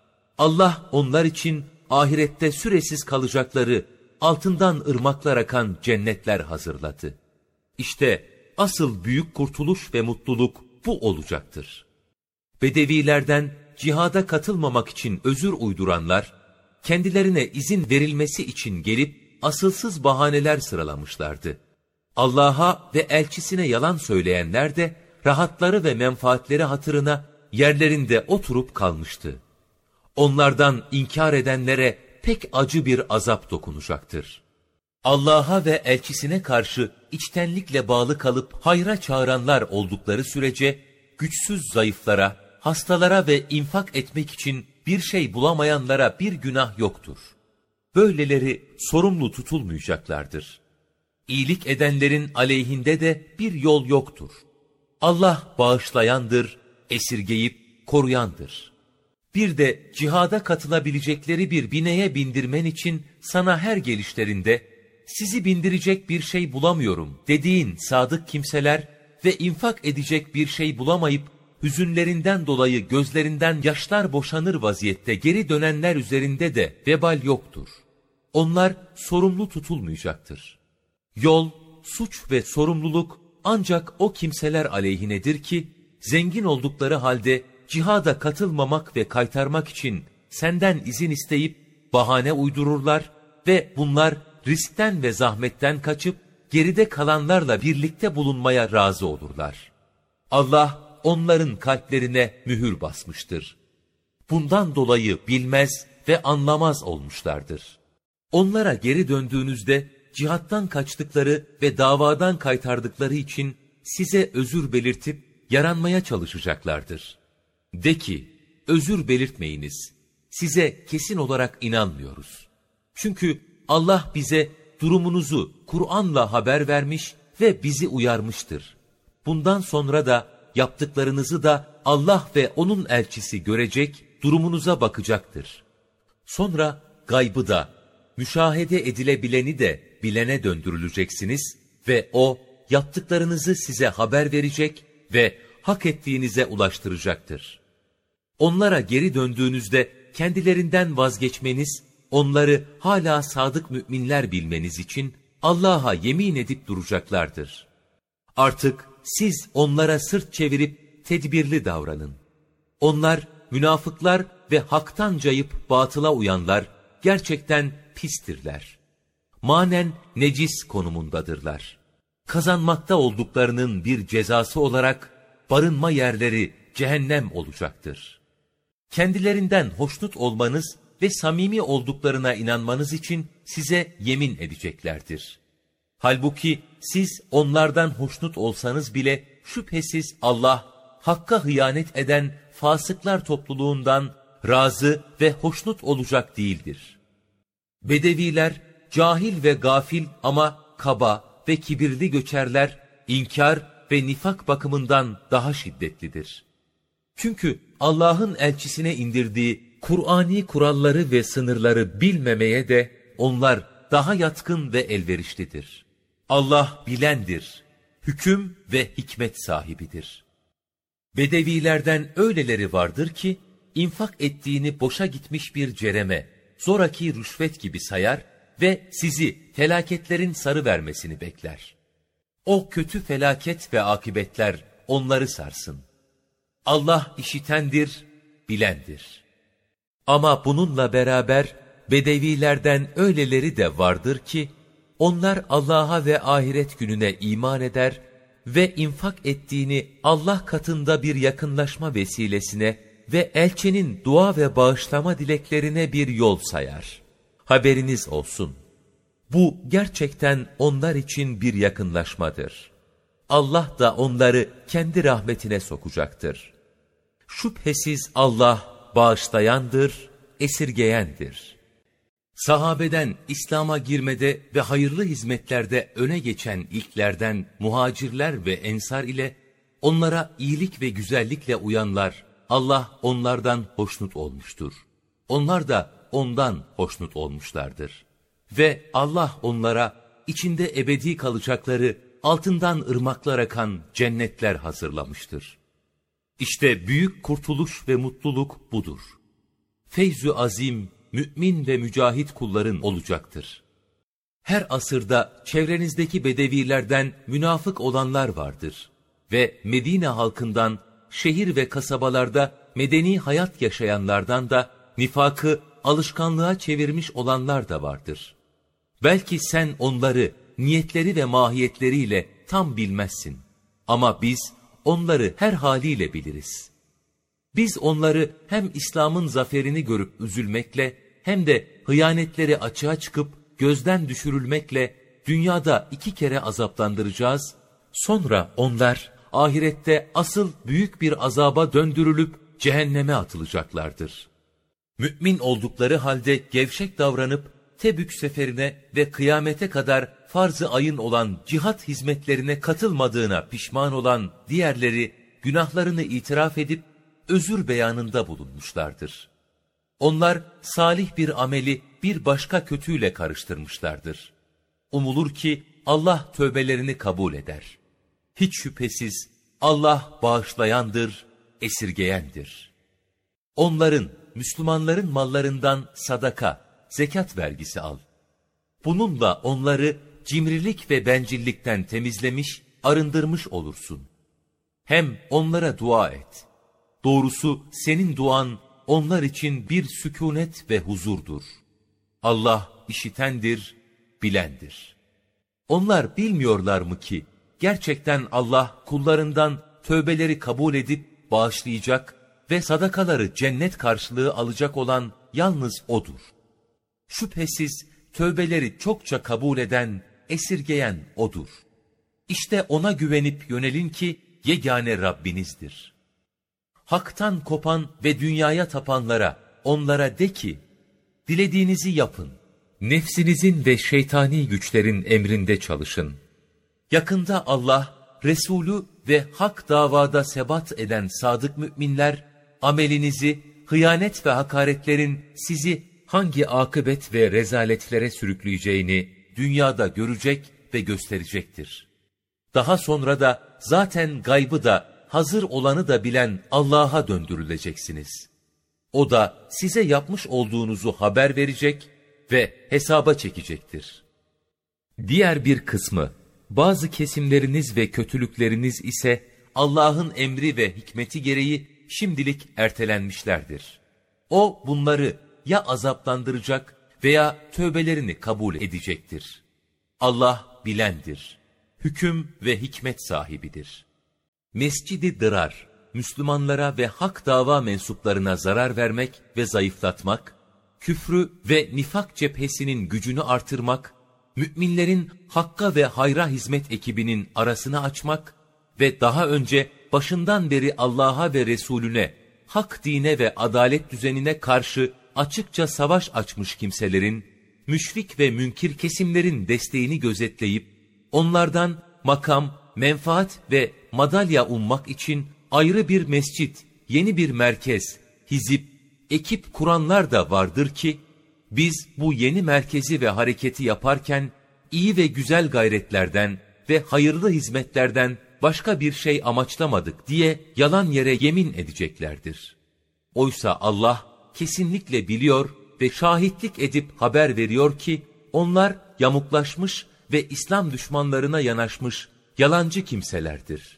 Allah onlar için ahirette süresiz kalacakları, altından ırmaklar akan cennetler hazırladı. İşte asıl büyük kurtuluş ve mutluluk bu olacaktır. Bedevilerden cihada katılmamak için özür uyduranlar, kendilerine izin verilmesi için gelip asılsız bahaneler sıralamışlardı. Allah'a ve elçisine yalan söyleyenler de rahatları ve menfaatleri hatırına yerlerinde oturup kalmıştı. Onlardan inkar edenlere pek acı bir azap dokunacaktır. Allah'a ve elçisine karşı içtenlikle bağlı kalıp hayra çağıranlar oldukları sürece, güçsüz zayıflara, hastalara ve infak etmek için bir şey bulamayanlara bir günah yoktur. Böyleleri sorumlu tutulmayacaklardır. İyilik edenlerin aleyhinde de bir yol yoktur. Allah bağışlayandır, esirgeyip koruyandır. Bir de cihada katılabilecekleri bir bineye bindirmen için sana her gelişlerinde, sizi bindirecek bir şey bulamıyorum dediğin sadık kimseler ve infak edecek bir şey bulamayıp, hüzünlerinden dolayı gözlerinden yaşlar boşanır vaziyette geri dönenler üzerinde de vebal yoktur. Onlar sorumlu tutulmayacaktır. Yol, suç ve sorumluluk ancak o kimseler aleyhinedir ki, zengin oldukları halde cihada katılmamak ve kaytarmak için senden izin isteyip bahane uydururlar ve bunlar riskten ve zahmetten kaçıp geride kalanlarla birlikte bulunmaya razı olurlar. Allah onların kalplerine mühür basmıştır. Bundan dolayı bilmez ve anlamaz olmuşlardır. Onlara geri döndüğünüzde cihattan kaçtıkları ve davadan kaytardıkları için size özür belirtip yaranmaya çalışacaklardır. De ki, özür belirtmeyiniz. Size kesin olarak inanmıyoruz. Çünkü Allah bize durumunuzu Kur'an'la haber vermiş ve bizi uyarmıştır. Bundan sonra da yaptıklarınızı da Allah ve onun elçisi görecek, durumunuza bakacaktır. Sonra gaybı da, müşahede edilebileni de bilene döndürüleceksiniz ve o, yaptıklarınızı size haber verecek ve hak ettiğinize ulaştıracaktır. Onlara geri döndüğünüzde kendilerinden vazgeçmeniz, onları hala sadık müminler bilmeniz için Allah'a yemin edip duracaklardır. Artık siz onlara sırt çevirip tedbirli davranın. Onlar, münafıklar ve haktan cayıp batıla uyanlar gerçekten pistirler. Manen necis konumundadırlar. Kazanmakta olduklarının bir cezası olarak barınma yerleri cehennem olacaktır. Kendilerinden hoşnut olmanız ve samimi olduklarına inanmanız için size yemin edeceklerdir. Halbuki siz onlardan hoşnut olsanız bile şüphesiz Allah, hakka hıyanet eden fasıklar topluluğundan razı ve hoşnut olacak değildir. Bedeviler, cahil ve gafil ama kaba ve kibirli göçerler, inkar ve nifak bakımından daha şiddetlidir. Çünkü Allah'ın elçisine indirdiği Kur'ani kuralları ve sınırları bilmemeye de onlar daha yatkın ve elverişlidir. Allah bilendir, hüküm ve hikmet sahibidir. Bedevilerden öyleleri vardır ki, infak ettiğini boşa gitmiş bir cereme, zoraki rüşvet gibi sayar ve sizi felaketlerin sarıvermesini bekler. O kötü felaket ve akıbetler onları sarsın. Allah işitendir, bilendir. Ama bununla beraber bedevilerden öyleleri de vardır ki, onlar Allah'a ve ahiret gününe iman eder ve infak ettiğini Allah katında bir yakınlaşma vesilesine ve elçinin dua ve bağışlama dileklerine bir yol sayar. Haberiniz olsun. Bu gerçekten onlar için bir yakınlaşmadır. Allah da onları kendi rahmetine sokacaktır. Şüphesiz Allah bağışlayandır, esirgeyendir. Sahabeden İslam'a girmede ve hayırlı hizmetlerde öne geçen ilklerden muhacirler ve ensar ile onlara iyilik ve güzellikle uyanlar, Allah onlardan hoşnut olmuştur. Onlar da ondan hoşnut olmuşlardır. Ve Allah onlara içinde ebedi kalacakları altından ırmaklar akan cennetler hazırlamıştır. İşte büyük kurtuluş ve mutluluk budur. Feyzü azim, mümin ve mücahit kulların olacaktır. Her asırda çevrenizdeki bedevilerden münafık olanlar vardır. Ve Medine halkından, şehir ve kasabalarda medeni hayat yaşayanlardan da nifakı alışkanlığa çevirmiş olanlar da vardır. Belki sen onları niyetleri ve mahiyetleriyle tam bilmezsin. Ama biz onları her haliyle biliriz. Biz onları hem İslam'ın zaferini görüp üzülmekle hem de hıyanetleri açığa çıkıp gözden düşürülmekle dünyada iki kere azaplandıracağız. Sonra onlar ahirette asıl büyük bir azaba döndürülüp cehenneme atılacaklardır. Mümin oldukları halde gevşek davranıp Tebük seferine ve kıyamete kadar farz-ı ayın olan cihat hizmetlerine katılmadığına pişman olan diğerleri günahlarını itiraf edip özür beyanında bulunmuşlardır. Onlar salih bir ameli bir başka kötüyle karıştırmışlardır. Umulur ki Allah tövbelerini kabul eder. Hiç şüphesiz Allah bağışlayandır, esirgeyendir. Onların, Müslümanların mallarından sadaka, zekat vergisi al. Bununla onları cimrilik ve bencillikten temizlemiş, arındırmış olursun. Hem onlara dua et. Doğrusu senin duan onlar için bir sükûnet ve huzurdur. Allah işitendir, bilendir. Onlar bilmiyorlar mı ki gerçekten Allah kullarından tövbeleri kabul edip bağışlayacak ve sadakaları cennet karşılığı alacak olan yalnız O'dur. Şüphesiz tövbeleri çokça kabul eden, esirgeyen O'dur. İşte O'na güvenip yönelin ki yegane Rabbinizdir. Hak'tan kopan ve dünyaya tapanlara, onlara de ki, dilediğinizi yapın. Nefsinizin ve şeytani güçlerin emrinde çalışın. Yakında Allah, Resulü ve hak davada sebat eden sadık müminler, amelinizi, hıyanet ve hakaretlerin sizi hangi akıbet ve rezaletlere sürükleyeceğini dünyada görecek ve gösterecektir. Daha sonra da zaten gaybı da, hazır olanı da bilen Allah'a döndürüleceksiniz. O da size yapmış olduğunuzu haber verecek ve hesaba çekecektir. Diğer bir kısmı, bazı kesimleriniz ve kötülükleriniz ise Allah'ın emri ve hikmeti gereği şimdilik ertelenmişlerdir. O bunları ya azaplandıracak veya tövbelerini kabul edecektir. Allah bilendir, hüküm ve hikmet sahibidir. Mescid-i Dırar, Müslümanlara ve hak dava mensuplarına zarar vermek ve zayıflatmak, küfrü ve nifak cephesinin gücünü artırmak, müminlerin hakka ve hayra hizmet ekibinin arasını açmak ve daha önce başından beri Allah'a ve Resulüne, hak dine ve adalet düzenine karşı açıkça savaş açmış kimselerin, müşrik ve münkir kesimlerin desteğini gözetleyip, onlardan makam, menfaat ve madalya ummak için ayrı bir mescit, yeni bir merkez, hizip, ekip kuranlar da vardır ki, biz bu yeni merkezi ve hareketi yaparken, iyi ve güzel gayretlerden ve hayırlı hizmetlerden başka bir şey amaçlamadık diye yalan yere yemin edeceklerdir. Oysa Allah kesinlikle biliyor ve şahitlik edip haber veriyor ki, onlar yamuklaşmış ve İslam düşmanlarına yanaşmış yalancı kimselerdir.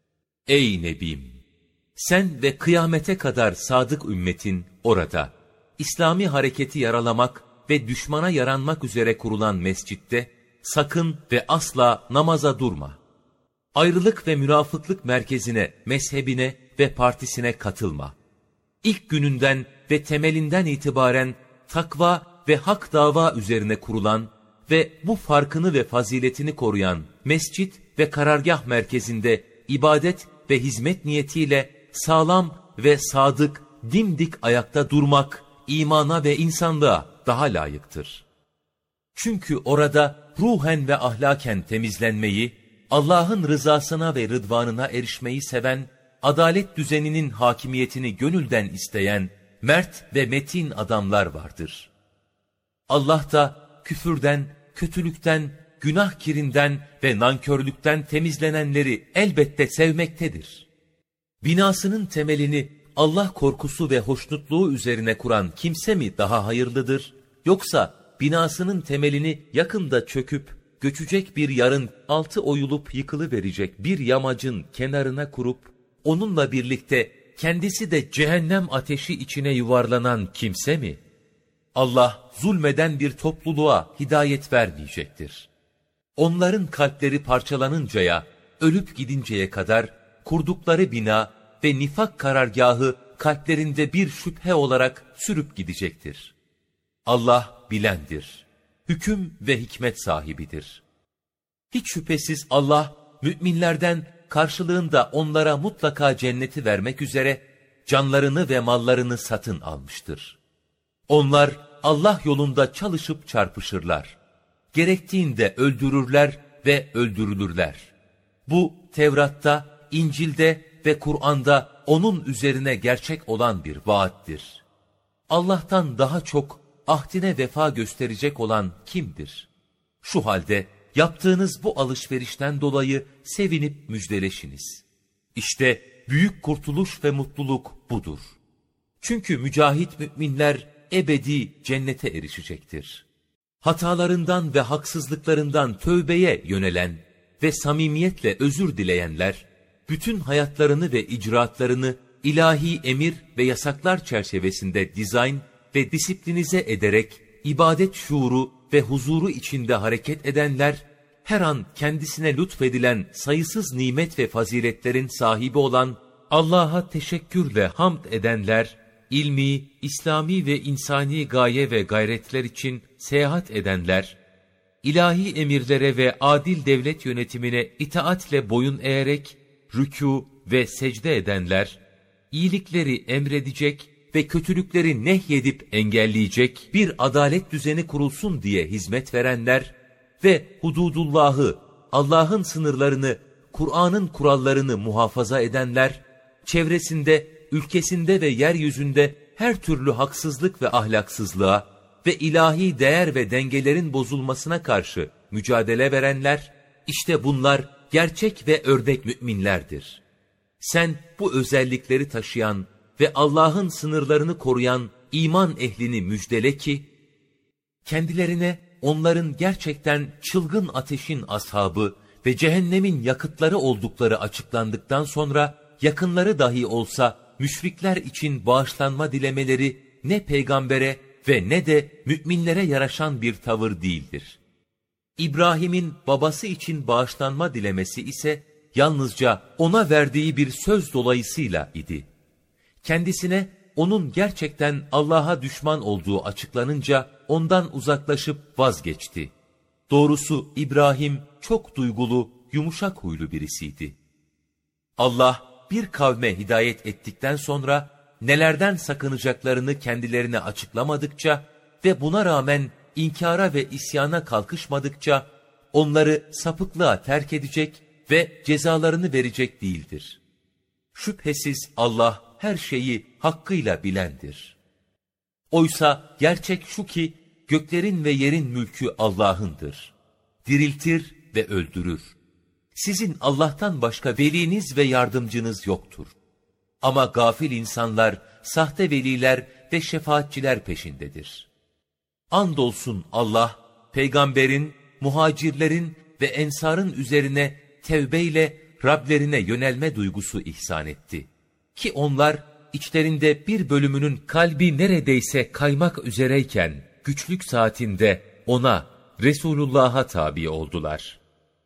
Ey Nebim! Sen ve kıyamete kadar sadık ümmetin orada, İslami hareketi yaralamak ve düşmana yaranmak üzere kurulan mescitte, sakın ve asla namaza durma. Ayrılık ve münafıklık merkezine, mezhebine ve partisine katılma. İlk gününden ve temelinden itibaren takva ve hak dava üzerine kurulan ve bu farkını ve faziletini koruyan mescit ve karargah merkezinde ibadet ve hizmet niyetiyle sağlam ve sadık, dimdik ayakta durmak, imana ve insanlığa daha layıktır. Çünkü orada ruhen ve ahlaken temizlenmeyi, Allah'ın rızasına ve rıdvanına erişmeyi seven, adalet düzeninin hakimiyetini gönülden isteyen, mert ve metin adamlar vardır. Allah da küfürden, kötülükten, günah kirinden ve nankörlükten temizlenenleri elbette sevmektedir. Binasının temelini Allah korkusu ve hoşnutluğu üzerine kuran kimse mi daha hayırlıdır? Yoksa binasının temelini yakında çöküp, göçecek bir yarın altı oyulup yıkılıverecek bir yamacın kenarına kurup, onunla birlikte kendisi de cehennem ateşi içine yuvarlanan kimse mi? Allah zulmeden bir topluluğa hidayet vermeyecektir. Onların kalpleri parçalanıncaya, ölüp gidinceye kadar kurdukları bina ve nifak karargahı kalplerinde bir şüphe olarak sürüp gidecektir. Allah bilendir, hüküm ve hikmet sahibidir. Hiç şüphesiz Allah, müminlerden karşılığında onlara mutlaka cenneti vermek üzere, canlarını ve mallarını satın almıştır. Onlar Allah yolunda çalışıp çarpışırlar. Gerektiğinde öldürürler ve öldürülürler. Bu Tevrat'ta, İncil'de ve Kur'an'da onun üzerine gerçek olan bir vaattir. Allah'tan daha çok ahdine vefa gösterecek olan kimdir? Şu halde yaptığınız bu alışverişten dolayı sevinip müjdeleşiniz. İşte büyük kurtuluş ve mutluluk budur. Çünkü mücahit müminler ebedi cennete erişecektir. Hatalarından ve haksızlıklarından tövbeye yönelen ve samimiyetle özür dileyenler, bütün hayatlarını ve icraatlarını ilahi emir ve yasaklar çerçevesinde dizayn ve disiplinize ederek, ibadet şuuru ve huzuru içinde hareket edenler, her an kendisine lütfedilen sayısız nimet ve faziletlerin sahibi olan, Allah'a teşekkürle hamd edenler, ilmi, İslami ve insani gaye ve gayretler için seyahat edenler, ilahi emirlere ve adil devlet yönetimine itaatle boyun eğerek, rükû ve secde edenler, iyilikleri emredecek ve kötülükleri nehyedip engelleyecek bir adalet düzeni kurulsun diye hizmet verenler ve hududullahı, Allah'ın sınırlarını, Kur'an'ın kurallarını muhafaza edenler, çevresinde, ülkesinde ve yeryüzünde her türlü haksızlık ve ahlaksızlığa ve ilahi değer ve dengelerin bozulmasına karşı mücadele verenler, işte bunlar gerçek ve ördek müminlerdir. Sen bu özellikleri taşıyan ve Allah'ın sınırlarını koruyan iman ehlini müjdele ki, kendilerine onların gerçekten çılgın ateşin ashabı ve cehennemin yakıtları oldukları açıklandıktan sonra, yakınları dahi olsa müşrikler için bağışlanma dilemeleri ne peygambere ve ne de müminlere yaraşan bir tavır değildir. İbrahim'in babası için bağışlanma dilemesi ise yalnızca ona verdiği bir söz dolayısıyla idi. Kendisine onun gerçekten Allah'a düşman olduğu açıklanınca ondan uzaklaşıp vazgeçti. Doğrusu İbrahim çok duygulu, yumuşak huylu birisiydi. Allah bir kavme hidayet ettikten sonra nelerden sakınacaklarını kendilerine açıklamadıkça ve buna rağmen inkara ve isyana kalkışmadıkça onları sapıklığa terk edecek ve cezalarını verecek değildir. Şüphesiz Allah her şeyi hakkıyla bilendir. Oysa gerçek şu ki göklerin ve yerin mülkü Allah'ındır. Diriltir ve öldürür. Sizin Allah'tan başka veliniz ve yardımcınız yoktur. Ama gafil insanlar, sahte veliler ve şefaatçiler peşindedir. Andolsun Allah, peygamberin, muhacirlerin ve ensarın üzerine tevbeyle Rablerine yönelme duygusu ihsan etti. Ki onlar, içlerinde bir bölümünün kalbi neredeyse kaymak üzereyken, güçlük saatinde ona, Resulullah'a tabi oldular.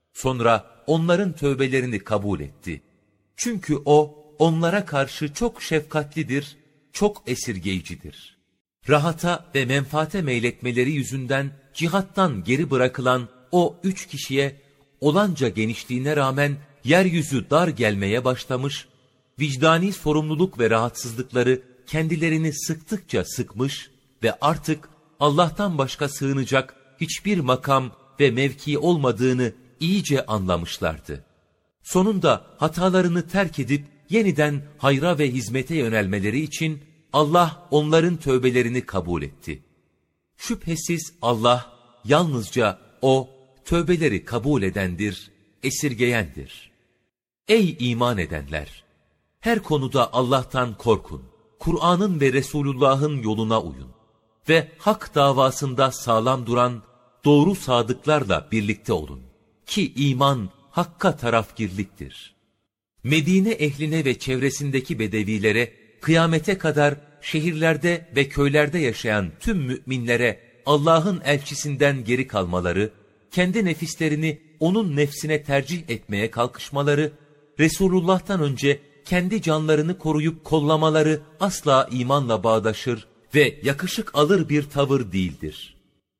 Sonra onların tövbelerini kabul etti. Çünkü o, onlara karşı çok şefkatlidir, çok esirgeyicidir. Rahata ve menfaate meyletmeleri yüzünden cihattan geri bırakılan o üç kişiye olanca genişliğine rağmen yeryüzü dar gelmeye başlamış, vicdani sorumluluk ve rahatsızlıkları kendilerini sıktıkça sıkmış ve artık Allah'tan başka sığınacak hiçbir makam ve mevki olmadığını iyice anlamışlardı. Sonunda hatalarını terk edip yeniden hayra ve hizmete yönelmeleri için Allah onların tövbelerini kabul etti. Şüphesiz Allah yalnızca O, tövbeleri kabul edendir, esirgeyendir. Ey iman edenler! Her konuda Allah'tan korkun, Kur'an'ın ve Resulullah'ın yoluna uyun ve hak davasında sağlam duran doğru sadıklarla birlikte olun ki iman hakka tarafgirliktir. Medine ehline ve çevresindeki bedevilere, kıyamete kadar şehirlerde ve köylerde yaşayan tüm müminlere Allah'ın elçisinden geri kalmaları, kendi nefislerini onun nefsine tercih etmeye kalkışmaları, Resulullah'tan önce kendi canlarını koruyup kollamaları asla imanla bağdaşır ve yakışık alır bir tavır değildir.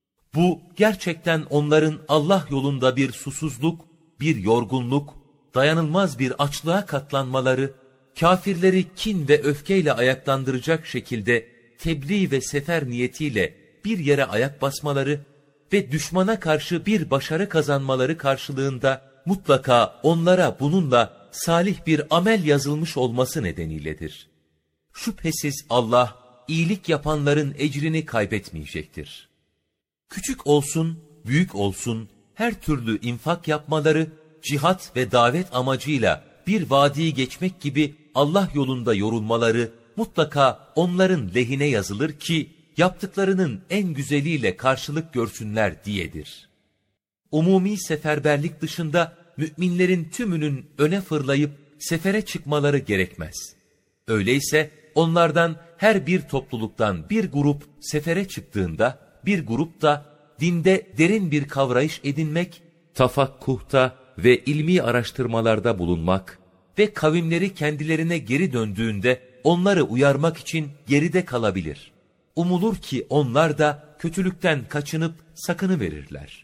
Bu gerçekten onların Allah yolunda bir susuzluk, bir yorgunluk, dayanılmaz bir açlığa katlanmaları, kafirleri kin ve öfkeyle ayaklandıracak şekilde tebliğ ve sefer niyetiyle bir yere ayak basmaları ve düşmana karşı bir başarı kazanmaları karşılığında mutlaka onlara bununla salih bir amel yazılmış olması nedeniyledir. Şüphesiz Allah iyilik yapanların ecrini kaybetmeyecektir. Küçük olsun, büyük olsun her türlü infak yapmaları, cihat ve davet amacıyla bir vadiyi geçmek gibi Allah yolunda yorulmaları mutlaka onların lehine yazılır ki yaptıklarının en güzeliyle karşılık görsünler diyedir. Umumi seferberlik dışında müminlerin tümünün öne fırlayıp sefere çıkmaları gerekmez. Öyleyse onlardan her bir topluluktan bir grup sefere çıktığında bir grup da dinde derin bir kavrayış edinmek, tafakkuhta ve ilmi araştırmalarda bulunmak ve kavimleri kendilerine geri döndüğünde onları uyarmak için geride kalabilir. Umulur ki onlar da kötülükten kaçınıp sakınıverirler.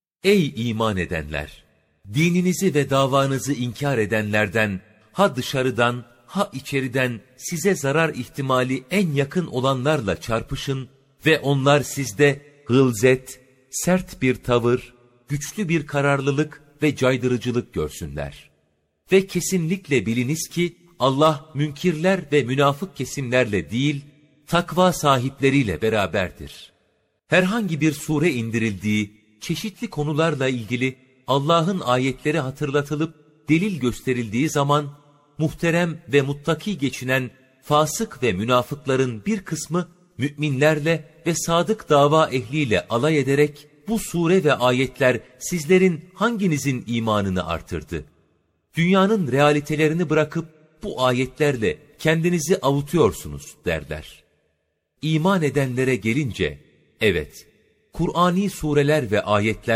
Ey iman edenler! Dininizi ve davanızı inkar edenlerden, ha dışarıdan, ha içeriden size zarar ihtimali en yakın olanlarla çarpışın ve onlar sizde gılzet, sert bir tavır, güçlü bir kararlılık ve caydırıcılık görsünler. Ve kesinlikle biliniz ki Allah münkirler ve münafık kesimlerle değil, takva sahipleriyle beraberdir. Herhangi bir sure indirildiği, çeşitli konularla ilgili Allah'ın ayetleri hatırlatılıp delil gösterildiği zaman, muhterem ve muttaki geçinen fasık ve münafıkların bir kısmı müminlerle ve sadık dava ehliyle alay ederek, bu sure ve ayetler sizlerin hanginizin imanını artırdı? Dünyanın realitelerini bırakıp bu ayetlerle kendinizi avutuyorsunuz derler. İman edenlere gelince, evet, Kur'ani sureler ve ayetler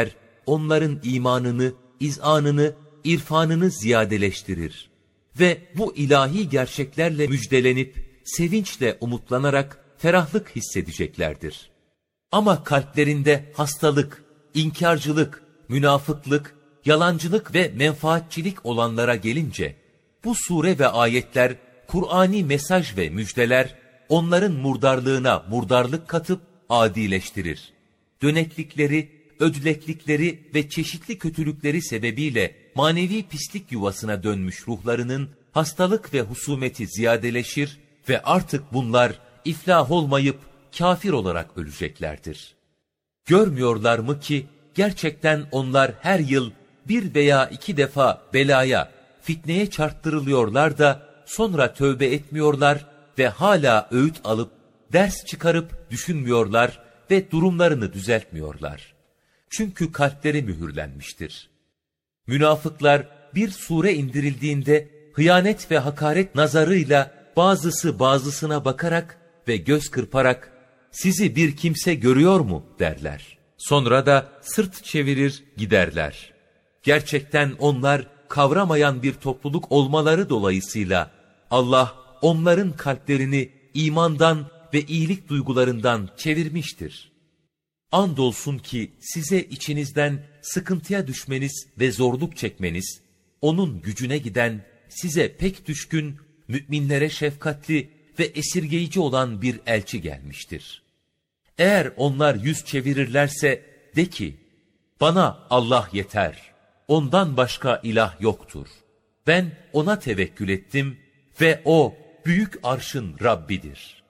onların imanını, izanını, irfanını ziyadeleştirir. Ve bu ilahi gerçeklerle müjdelenip, sevinçle umutlanarak ferahlık hissedeceklerdir. Ama kalplerinde hastalık, inkarcılık, münafıklık, yalancılık ve menfaatçilik olanlara gelince, bu sure ve ayetler, Kur'ani mesaj ve müjdeler, onların murdarlığına murdarlık katıp adileştirir. Döneklikleri, ödleklikleri ve çeşitli kötülükleri sebebiyle manevi pislik yuvasına dönmüş ruhlarının hastalık ve husumeti ziyadeleşir ve artık bunlar iflah olmayıp kafir olarak öleceklerdir. Görmüyorlar mı ki gerçekten onlar her yıl bir veya iki defa belaya, fitneye çarptırılıyorlar da sonra tövbe etmiyorlar ve hala öğüt alıp, ders çıkarıp düşünmüyorlar ve durumlarını düzeltmiyorlar. Çünkü kalpleri mühürlenmiştir. Münafıklar bir sure indirildiğinde hıyanet ve hakaret nazarıyla bazısı bazısına bakarak ve göz kırparak sizi bir kimse görüyor mu derler. Sonra da sırt çevirir giderler. Gerçekten onlar kavramayan bir topluluk olmaları dolayısıyla Allah onların kalplerini imandan ve iyilik duygularından çevirmiştir. Andolsun ki size içinizden sıkıntıya düşmeniz ve zorluk çekmeniz, onun gücüne giden, size pek düşkün, müminlere şefkatli ve esirgeyici olan bir elçi gelmiştir. Eğer onlar yüz çevirirlerse de ki, bana Allah yeter, ondan başka ilah yoktur. Ben ona tevekkül ettim ve o büyük arşın Rabbidir.